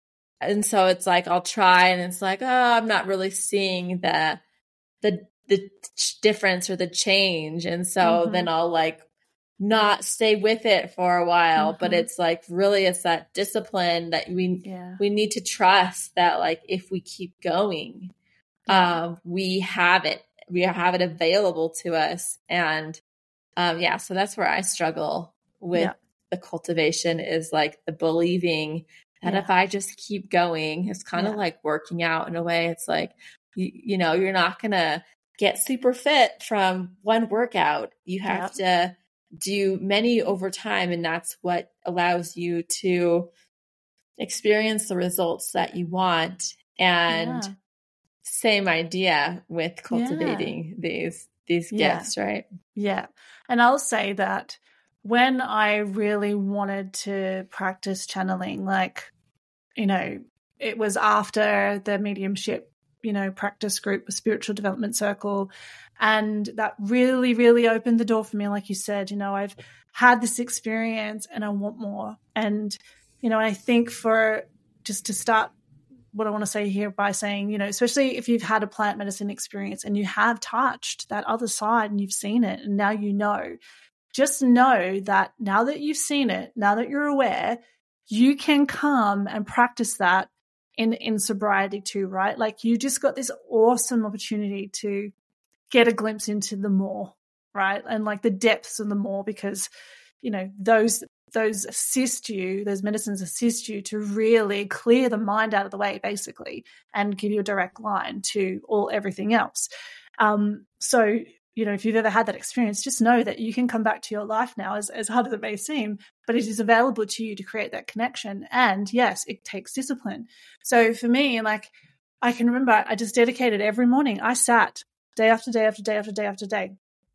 and so it's like, I'll try and it's like, oh, I'm not really seeing the, the, the difference or the change. And so mm-hmm. then I'll like not stay with it for a while, mm-hmm. but it's like, really, it's that discipline that we, yeah. we need to trust that like, if we keep going, yeah. um, we have it, we have it available to us. And, um, yeah, so that's where I struggle with yeah. the cultivation is like the believing that yeah. if I just keep going, it's kind of yeah. like working out in a way. It's like, you, you know, you're not going to get super fit from one workout. You have yep. to do many over time. And that's what allows you to experience the results that you want. And yeah. same idea with cultivating yeah. these, these yeah. gifts, right? Yeah. And I'll say that when I really wanted to practice channeling, like, you know, it was after the mediumship, you know, practice group, spiritual development circle. And that really, really opened the door for me. Like you said, you know, I've had this experience and I want more. And, you know, I think for just to start what I want to say here by saying, you know, especially if you've had a plant medicine experience and you have touched that other side and you've seen it and now you know, just know that now that you've seen it, now that you're aware, you can come and practice that in, in sobriety too, right? Like you just got this awesome opportunity to get a glimpse into the more, right? And like the depths of the more, because, you know, those, those assist you, those medicines assist you to really clear the mind out of the way, basically, and give you a direct line to all everything else. Um, so, you know, if you've ever had that experience, just know that you can come back to your life now, as, as hard as it may seem, but it is available to you to create that connection. And yes, it takes discipline. So for me, like, I can remember I just dedicated every morning. I sat day after day after day after day after day.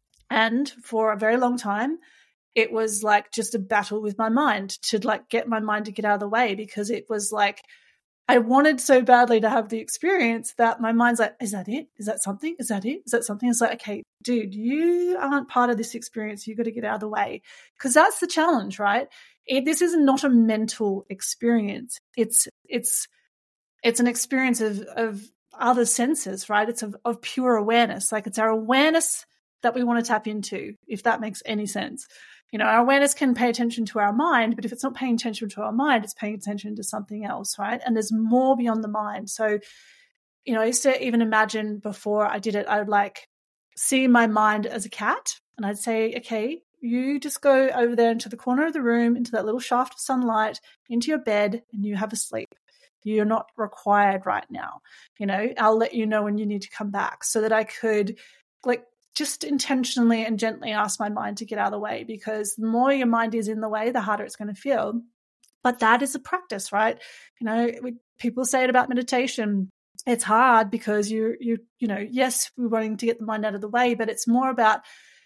And for a very long time, it was like just a battle with my mind to like get my mind to get out of the way, because it was like, I wanted so badly to have the experience that my mind's like, is that it? Is that something? Is that it? Is that something? It's like, okay, dude, you aren't part of this experience. You got to get out of the way, because that's the challenge, right? It, this is not a mental experience. It's it's it's an experience of of other senses, right? It's of, of pure awareness. Like it's our awareness that we want to tap into, if that makes any sense. You know, our awareness can pay attention to our mind, but if it's not paying attention to our mind, it's paying attention to something else, right? And there's more beyond the mind. So, you know, I used to even imagine before I did it, I would like see my mind as a cat, and I'd say, okay, you just go over there into the corner of the room, into that little shaft of sunlight, into your bed, and you have a sleep. You're not required right now. You know, I'll let you know when you need to come back, so that I could like just intentionally and gently ask my mind to get out of the way, because the more your mind is in the way, the harder it's going to feel. But that is a practice, right? You know, we, people say it about meditation. It's hard because you, you, you know, yes, we're wanting to get the mind out of the way, but it's more about,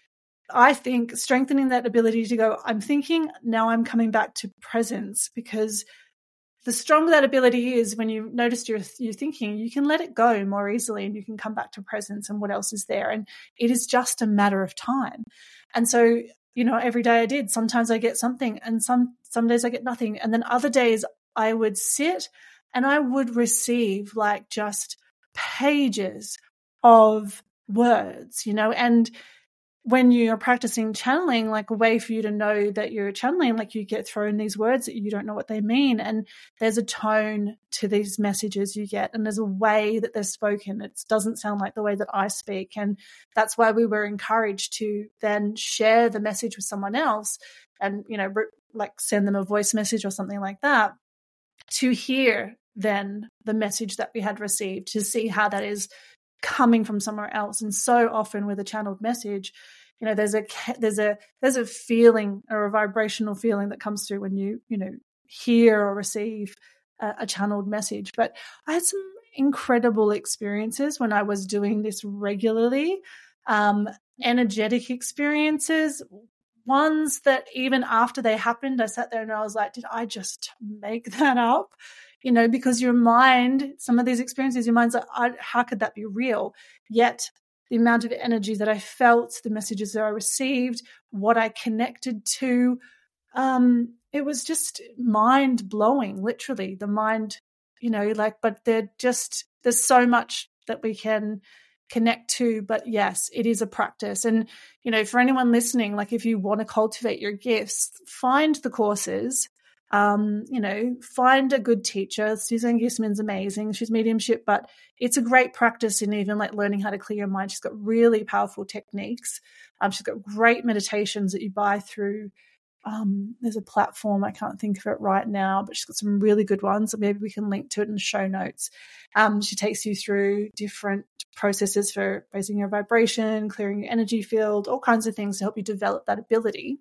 I think, strengthening that ability to go, I'm thinking, now I'm coming back to presence, because the stronger that ability is, when you notice you're, you're thinking, you can let it go more easily and you can come back to presence and what else is there. And it is just a matter of time. And so, you know, every day I did, sometimes I get something and some, some days I get nothing. And then other days I would sit and I would receive like just pages of words, you know, and when you're practicing channeling, like a way for you to know that you're channeling, like you get thrown these words that you don't know what they mean. And there's a tone to these messages you get, and there's a way that they're spoken. It doesn't sound like the way that I speak. And that's why we were encouraged to then share the message with someone else and, you know, like send them a voice message or something like that to hear then the message that we had received, to see how that is coming from somewhere else. And so often with a channeled message, you know, there's a there's a there's a feeling or a vibrational feeling that comes through when you you know hear or receive a, a channeled message. But I had some incredible experiences when I was doing this regularly, um, energetic experiences, ones that even after they happened, I sat there and I was like, did I just make that up? You know, because your mind, some of these experiences, your mind's like, I, how could that be real? Yet the amount of energy that I felt, the messages that I received, what I connected to, um, it was just mind blowing, literally. The mind, you know, like, but they're just, there's so much that we can connect to. But yes, it is a practice. And, you know, for anyone listening, like if you want to cultivate your gifts, find the courses. Um, you know, find a good teacher. Suzanne Gissman's amazing. She's mediumship, but it's a great practice in even like learning how to clear your mind. She's got really powerful techniques. Um, she's got great meditations that you buy through. Um, there's a platform, I can't think of it right now, but she's got some really good ones. So maybe we can link to it in the show notes. Um, she takes you through different processes for raising your vibration, clearing your energy field, all kinds of things to help you develop that ability.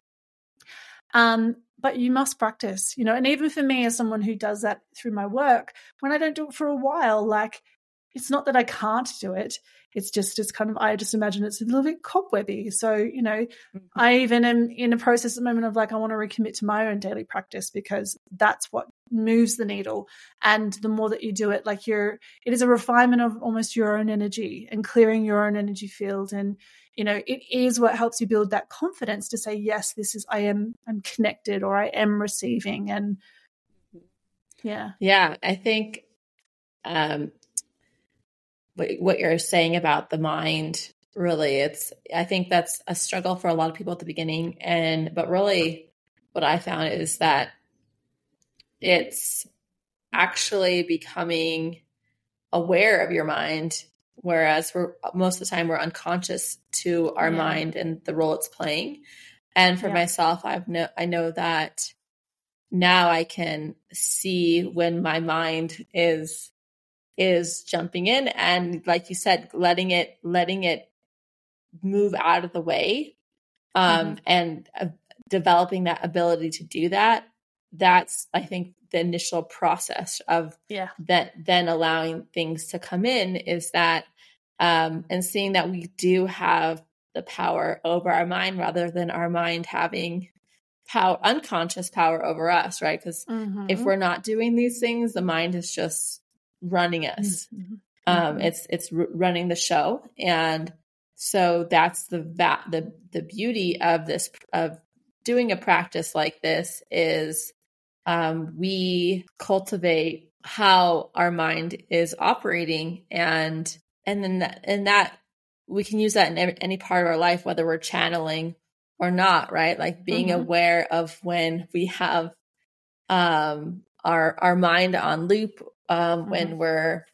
Um, but you must practice, you know, and even for me as someone who does that through my work, when I don't do it for a while, like it's not that I can't do it. It's just, it's kind of, I just imagine it's a little bit cobwebby. So, you know, mm-hmm. I even am in a process at the moment of like, I want to recommit to my own daily practice because that's what moves the needle. And the more that you do it, like you're, it is a refinement of almost your own energy and clearing your own energy field. And, you know, it is what helps you build that confidence to say, yes, this is, I am, I'm connected or I am receiving. And yeah. Yeah. I think, um, what, what you're saying about the mind, really, it's, I think that's a struggle for a lot of people at the beginning. And, but really what I found is that it's actually becoming aware of your mind, whereas we're most of the time we're unconscious to our yeah. mind and the role it's playing. And for yeah. myself, I've no, I know that now I can see when my mind is, is jumping in and like you said, letting it, letting it move out of the way, um, mm-hmm. and uh, developing that ability to do that. That's, I think, the initial process of yeah. that, then allowing things to come in is that, um, and seeing that we do have the power over our mind rather than our mind having power, unconscious power over us, right? Because mm-hmm. if we're not doing these things, the mind is just running us. Mm-hmm. Um, it's it's r- running the show, and so that's the va- the the beauty of this of doing a practice like this is um, we cultivate how our mind is operating, and and then that, and that we can use that in any part of our life, whether we're channeling or not, right? Like being mm-hmm. aware of when we have um, our our mind on loop, um, mm-hmm. when we're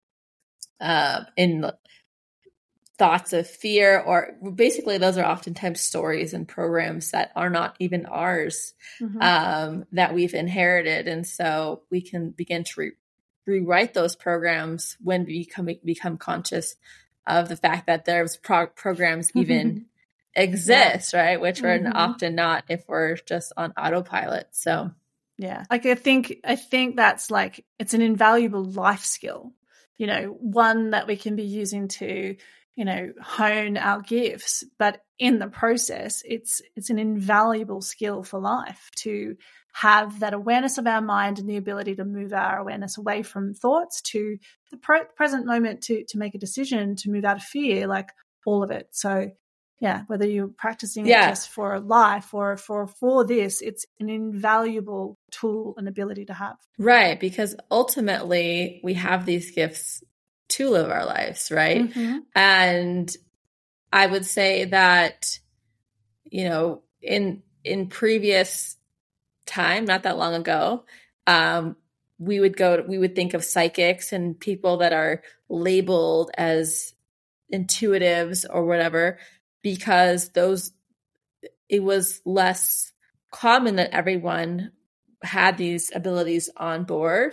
uh, in thoughts of fear, or basically those are oftentimes stories and programs that are not even ours, mm-hmm. um, that we've inherited. And so we can begin to re- rewrite those programs when we become, become conscious of the fact that there's pro- programs even exist, yeah. right? Which mm-hmm. are often not if we're just on autopilot. So yeah, like I think, I think that's like, it's an invaluable life skill, you know, one that we can be using to, you know, hone our gifts, but in the process, it's, it's an invaluable skill for life to have that awareness of our mind and the ability to move our awareness away from thoughts to the pre- present moment to to make a decision, to move out of fear, like all of it. So yeah, whether you're practicing Yeah. it just for life or for for this, it's an invaluable tool and ability to have. Right, because ultimately we have these gifts to live our lives, right? Mm-hmm. And I would say that, you know, in in previous time, not that long ago, um, we would go, we would think of psychics and people that are labeled as intuitives or whatever, because those, it was less common that everyone had these abilities on board.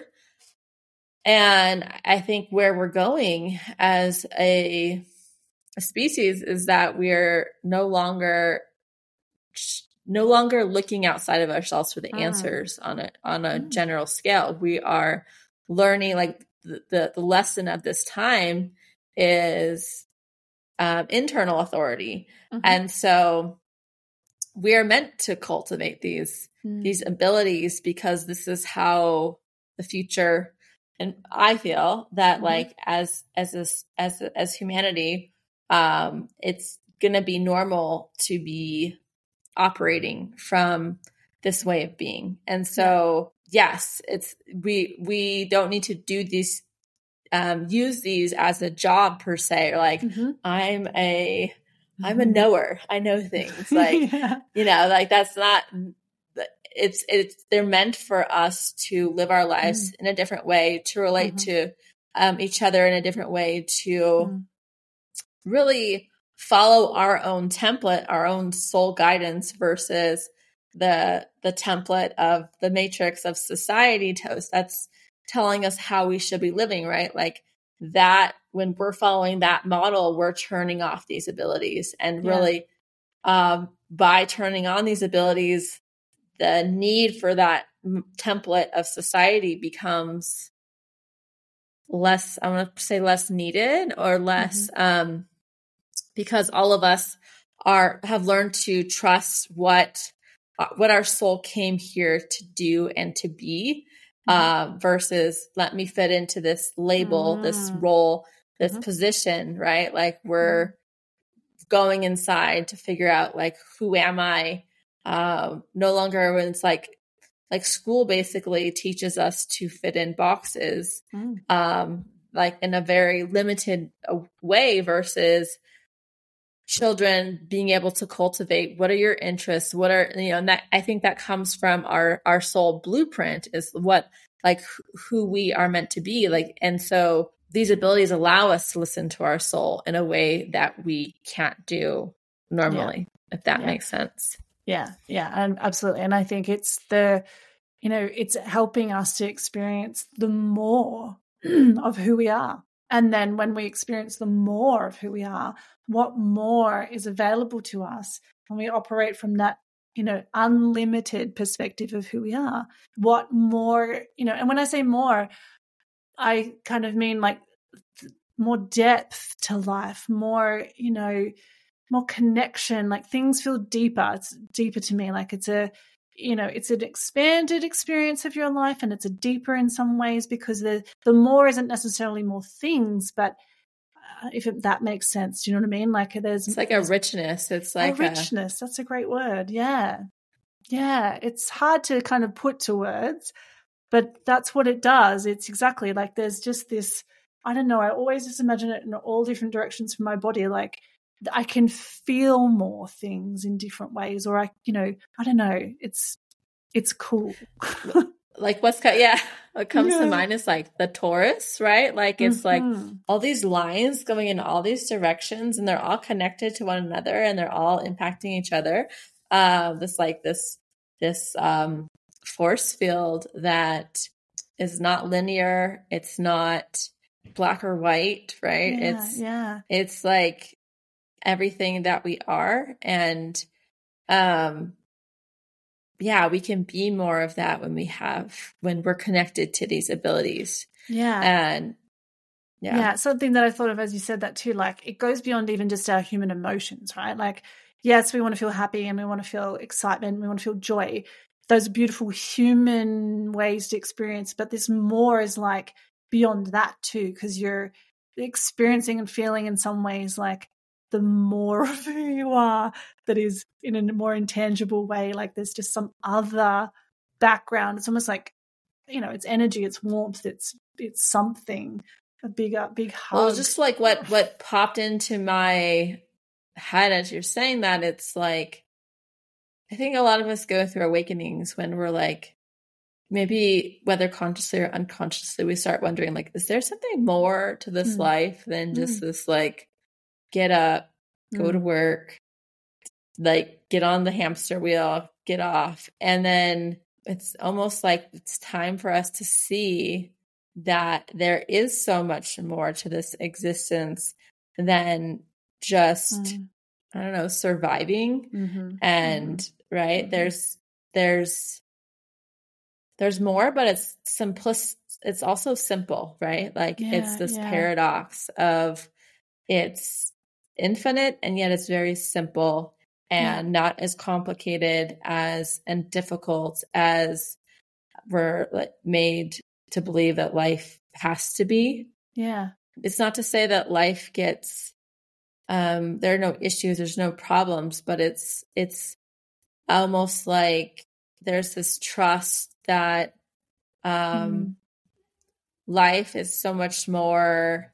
And I think where we're going as a, a species is that we're no longer no longer looking outside of ourselves for the Mm. answers on a on a Mm. general scale. We are learning, like the the, the lesson of this time is um, internal authority, Mm-hmm. and so we are meant to cultivate these Mm. these abilities because this is how the future. And I feel that Mhm. like as as this as as humanity, um, it's gonna be normal to be operating from this way of being. And so yes, it's we we don't need to do these um use these as a job per se, or like Mm-hmm. I'm a I'm a Mhm. knower. I know things. Like Yeah. you know, like that's not it's it's they're meant for us to live our lives Mm. in a different way, to relate Mhm. to um each other in a different way, to Mm. really follow our own template, our own soul guidance versus the the template of the matrix of society toast that's telling us how we should be living, right? Like that when we're following that model, we're turning off these abilities. And Yeah. really um by turning on these abilities, the need for that m- template of society becomes less, I want to say less needed or less um because all of us are have learned to trust what uh, what our soul came here to do and to be, Mhm. uh, versus let me fit into this label, this Mm. role, this Mhm. position, right? Like we're going inside to figure out like who am I? Um, no longer when it's like like school basically teaches us to fit in boxes, Mm. um, like in a very limited uh, way versus children being able to cultivate what are your interests, what are, you know, and that I think that comes from our our soul blueprint is what like who we are meant to be, like. And so these abilities allow us to listen to our soul in a way that we can't do normally, if that Yeah. makes sense. Yeah, yeah, and absolutely. And I think it's the, you know, it's helping us to experience the more of who we are. And then when we experience the more of who we are, what more is available to us when we operate from that, you know, unlimited perspective of who we are? What more, you know, and when I say more, I kind of mean like more depth to life, more, you know, more connection, like things feel deeper. It's deeper to me. Like it's a, you know, it's an expanded experience of your life, and it's a deeper in some ways because the the more isn't necessarily more things, but uh, if it, that makes sense, do you know what I mean? Like there's It's like a richness. It's a like richness. A, that's a great word. Yeah, yeah. It's hard to kind of put to words, but that's what it does. It's exactly like there's just this. I don't know. I always just imagine it in all different directions from my body, like. I can feel more things in different ways, or I, you know, I don't know. It's, it's cool. like what's yeah, what comes Yeah. to mind is like the torus, right? Like it's Mm-hmm. like all these lines going in all these directions, and they're all connected to one another, and they're all impacting each other. Uh, this like this this um, force field that is not linear. It's not black or white, right? Yeah, it's yeah. it's like everything that we are, and um yeah, we can be more of that when we have when we're connected to these abilities. Yeah. And yeah. Yeah, something that I thought of as you said that too, like it goes beyond even just our human emotions, right? Like, yes, we want to feel happy and we want to feel excitement, we want to feel joy. those beautiful human ways to experience, but this more is like beyond that too, because you're experiencing and feeling in some ways like the more of who you are that is in a more intangible way. Like there's just some other background. It's almost like, you know, it's energy, it's warmth, it's it's something, a bigger, big hug. Well, just like what what popped into my head as you're saying that, it's like, I think a lot of us go through awakenings when we're like, maybe whether consciously or unconsciously, we start wondering like, is there something more to this mm. life than just mm. this like, get up, go mm. to work, like get on the hamster wheel, get off. And then it's almost like it's time for us to see that there is so much more to this existence than just, mm. I don't know, surviving. Mm-hmm. And mm-hmm. right, mm-hmm. there's, there's, there's more, but it's simplis. It's also simple, right? Like yeah, it's this yeah. paradox of it's infinite and yet it's very simple and yeah. not as complicated as and difficult as we're like made to believe that life has to be. Yeah. It's not to say that life gets um there are no issues, there's no problems, but it's it's almost like there's this trust that um mm. life is so much more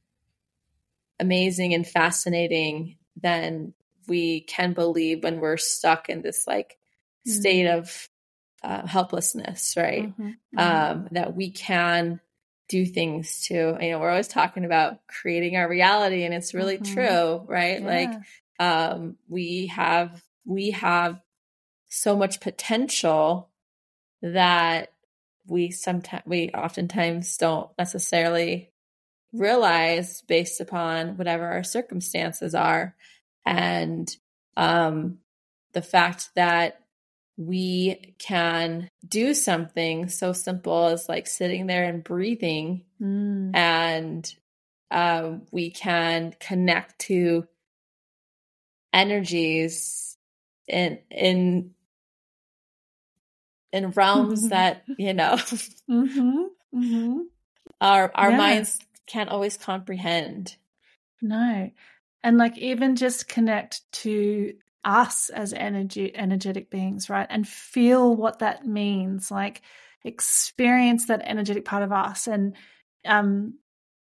amazing and fascinating than we can believe when we're stuck in this like mm. state of uh, helplessness, right? Mm-hmm, mm-hmm. Um, that we can do things to, you know, we're always talking about creating our reality, and it's really mm-hmm. true, right? Yeah. Like um, we have, we have so much potential that we sometimes, we oftentimes don't necessarily realize based upon whatever our circumstances are. And um, the fact that we can do something so simple as like sitting there and breathing mm. and um, we can connect to energies in in in realms that, you know, mm-hmm. Mm-hmm. our our yeah. minds can't always comprehend. No. And like even just connect to us as energy, energetic beings, right? And feel what that means, like experience that energetic part of us. And um,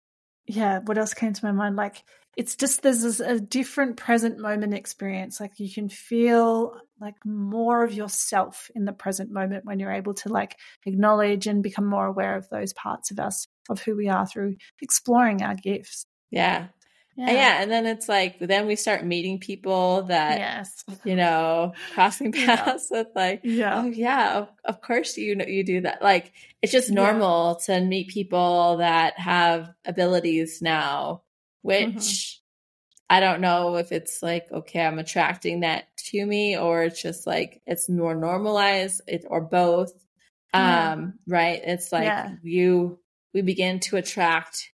yeah, what else came to my mind? Like it's just, there's this, a different present moment experience. Like you can feel like more of yourself in the present moment when you're able to like acknowledge and become more aware of those parts of us, of who we are through exploring our gifts. Yeah. Yeah. And yeah. And then it's like, then we start meeting people that, yes. you know, crossing paths yeah. with like, yeah. oh yeah, of, of course you know, you do that. Like, it's just normal yeah. to meet people that have abilities now, which mm-hmm. I don't know if it's like, okay, I'm attracting that to me, or it's just like, it's more normalized, it, or both. Yeah. Um, right. It's like yeah. you, we begin to attract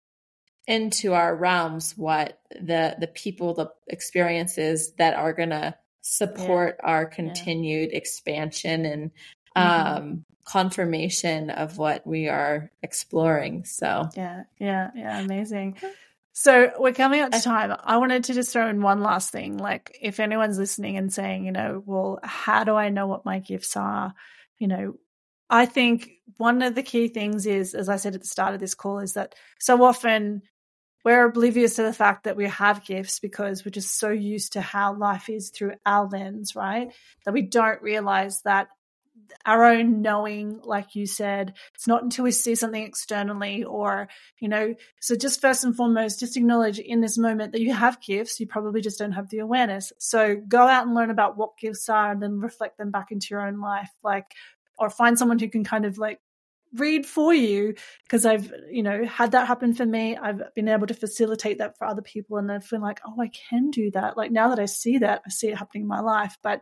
into our realms what the the people, the experiences that are going to support yeah. our continued yeah. expansion and mm-hmm. um confirmation of what we are exploring. So yeah yeah yeah amazing. So we're coming up to time. I wanted to just throw in one last thing. Like if anyone's listening and saying, you know, well, how do I know what my gifts are? You know, I think one of the key things is, as I said at the start of this call, is that so often we're oblivious to the fact that we have gifts because we're just so used to how life is through our lens, right? That we don't realize that our own knowing, like you said, it's not until we see something externally or, you know, so just first and foremost, just acknowledge in this moment that you have gifts. You probably just don't have the awareness. So go out and learn about what gifts are and then reflect them back into your own life, like, or find someone who can kind of like read for you, because I've, you know, had that happen for me. I've been able to facilitate that for other people, and I feel like, oh, I can do that. Like now that I see that, I see it happening in my life. But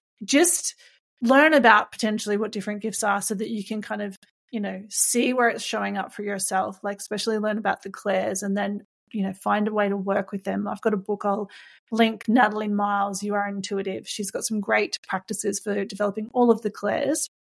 just learn about potentially what different gifts are so that you can kind of, you know, see where it's showing up for yourself, like especially learn about the clairs and then, you know, find a way to work with them. I've got a book, I'll link, Natalie Miles, You Are Intuitive. She's got some great practices for developing all of the clairs.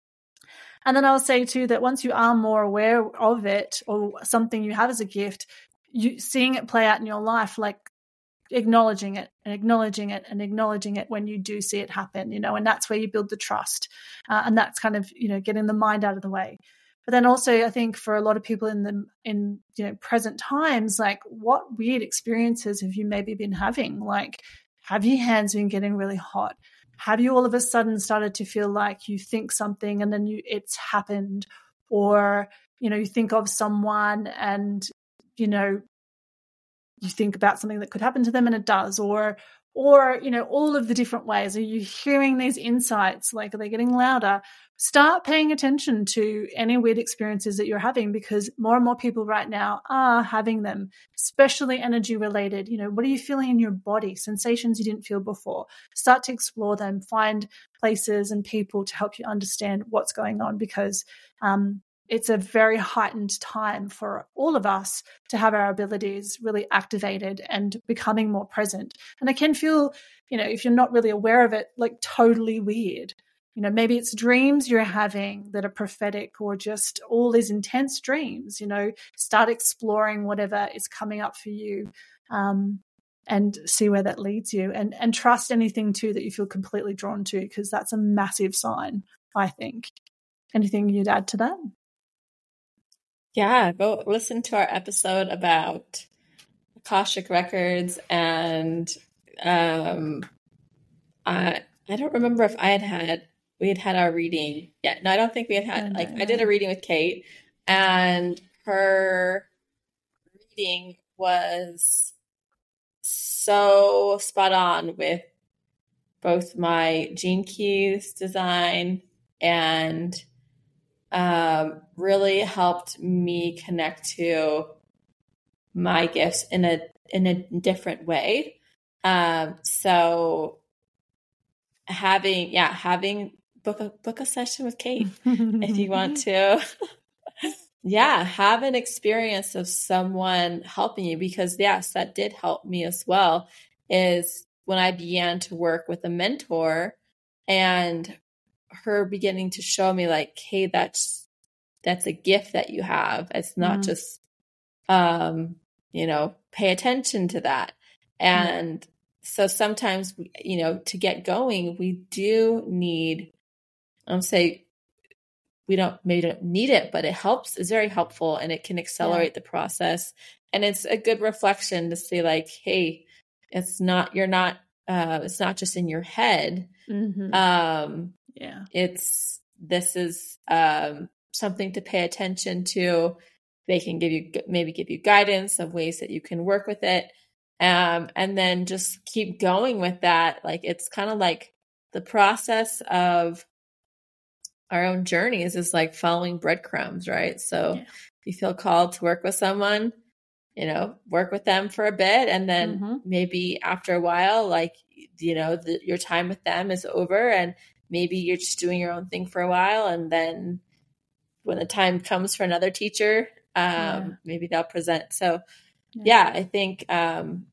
And then I'll say too that once you are more aware of it or something you have as a gift, you seeing it play out in your life, like acknowledging it and acknowledging it and acknowledging it when you do see it happen, you know, and that's where you build the trust. Uh, and that's kind of, you know, getting the mind out of the way. But then also I think for a lot of people in the, in, you know, present times, like what weird experiences have you maybe been having? Like, have your hands been getting really hot? Have you all of a sudden started to feel like you think something and then you it's happened? Or, you know, you think of someone and, you know, you think about something that could happen to them and it does, or, or, you know, all of the different ways. Are you hearing these insights? Like, are they getting louder? Start paying attention to any weird experiences that you're having, because more and more people right now are having them, especially energy related. You know, what are you feeling in your body? Sensations you didn't feel before. Start to explore them, find places and people to help you understand what's going on, because, um, it's a very heightened time for all of us to have our abilities really activated and becoming more present. And it can feel, you know, if you're not really aware of it, like totally weird. You know, maybe it's dreams you're having that are prophetic, or just all these intense dreams. You know, start exploring whatever is coming up for you, um, and see where that leads you, and, and trust anything too that you feel completely drawn to, because that's a massive sign, I think. Anything you'd add to that? Yeah, go listen to our episode about Akashic Records, and um, I I don't remember if I had had we had had our reading yet. No, I don't think we had had. I like know. I did a reading with Kate, and her reading was so spot on with both my Gene Keys design and um, really helped me connect to my gifts in a in a different way. Um, so having yeah having book a book a session with Kate if you want to. Yeah, have an experience of someone helping you, because yes, that did help me as well. Is when I began to work with a mentor and her beginning to show me like, hey, that's that's a gift that you have. It's not mm. just um, you know, pay attention to that. And mm. so sometimes, you know, to get going, we do need, I'll say, we don't maybe don't need it, but it helps. It's very helpful, and it can accelerate yeah. the process. And it's a good reflection to say like, hey, it's not, you're not, uh, it's not just in your head. Mm-hmm. Um, yeah. It's, this is, um, something to pay attention to. They can give you, maybe give you guidance of ways that you can work with it. Um, and then just keep going with that. Like, it's kind of like the process of our own journeys is like following breadcrumbs, right? So yeah. if you feel called to work with someone, you know, work with them for a bit. And then mm-hmm. maybe after a while, like, you know, the, your time with them is over, and maybe you're just doing your own thing for a while. And then when the time comes for another teacher, um, yeah. maybe they'll present. So yeah, yeah I think um,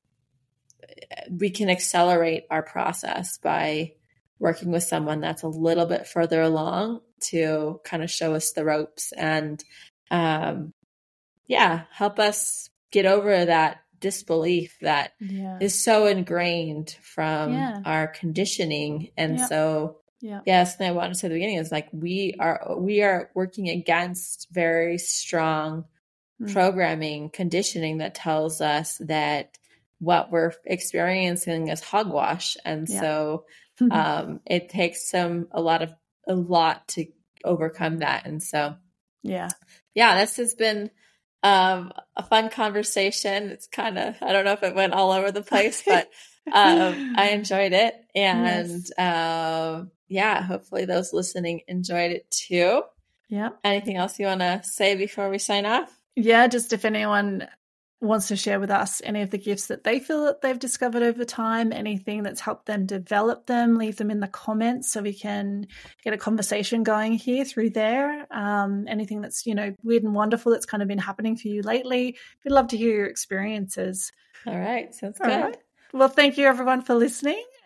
we can accelerate our process by working with someone that's a little bit further along to kind of show us the ropes and, um, yeah, help us get over that disbelief that yeah. is so ingrained from yeah. our conditioning. And yeah. so, yeah. yes, and I wanted to say at the beginning is like, we are, we are working against very strong mm. programming, conditioning that tells us that what we're experiencing is hogwash. And yeah. so, um, it takes some, a lot of, a lot to overcome that. And so, yeah, yeah, this has been, um, a fun conversation. It's kind of, I don't know if it went all over the place, but, um, I enjoyed it. And, yes. uh, yeah, hopefully those listening enjoyed it too. Yeah. Anything else you want to say before we sign off? Yeah. Just if anyone wants to share with us any of the gifts that they feel that they've discovered over time, anything that's helped them develop them, leave them in the comments so we can get a conversation going here through there. Um, anything that's, you know, weird and wonderful that's kind of been happening for you lately. We'd love to hear your experiences. All right. Sounds All good. Right. Well, thank you everyone for listening,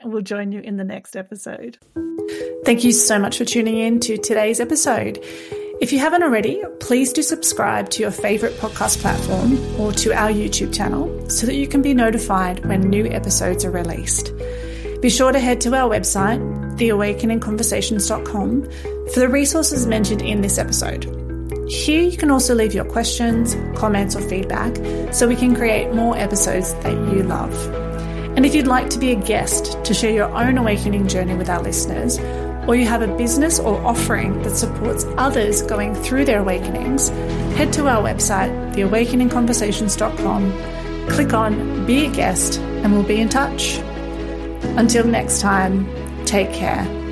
we'll join you in the next episode. Thank you so much for tuning in to today's episode. If you haven't already, please do subscribe to your favourite podcast platform or to our YouTube channel so that you can be notified when new episodes are released. Be sure to head to our website, the awakening conversations dot com, for the resources mentioned in this episode. Here you can also leave your questions, comments or feedback so we can create more episodes that you love. And if you'd like to be a guest to share your own awakening journey with our listeners, or you have a business or offering that supports others going through their awakenings, head to our website, the awakening conversations dot com, click on Be a Guest, and we'll be in touch. Until next time, take care.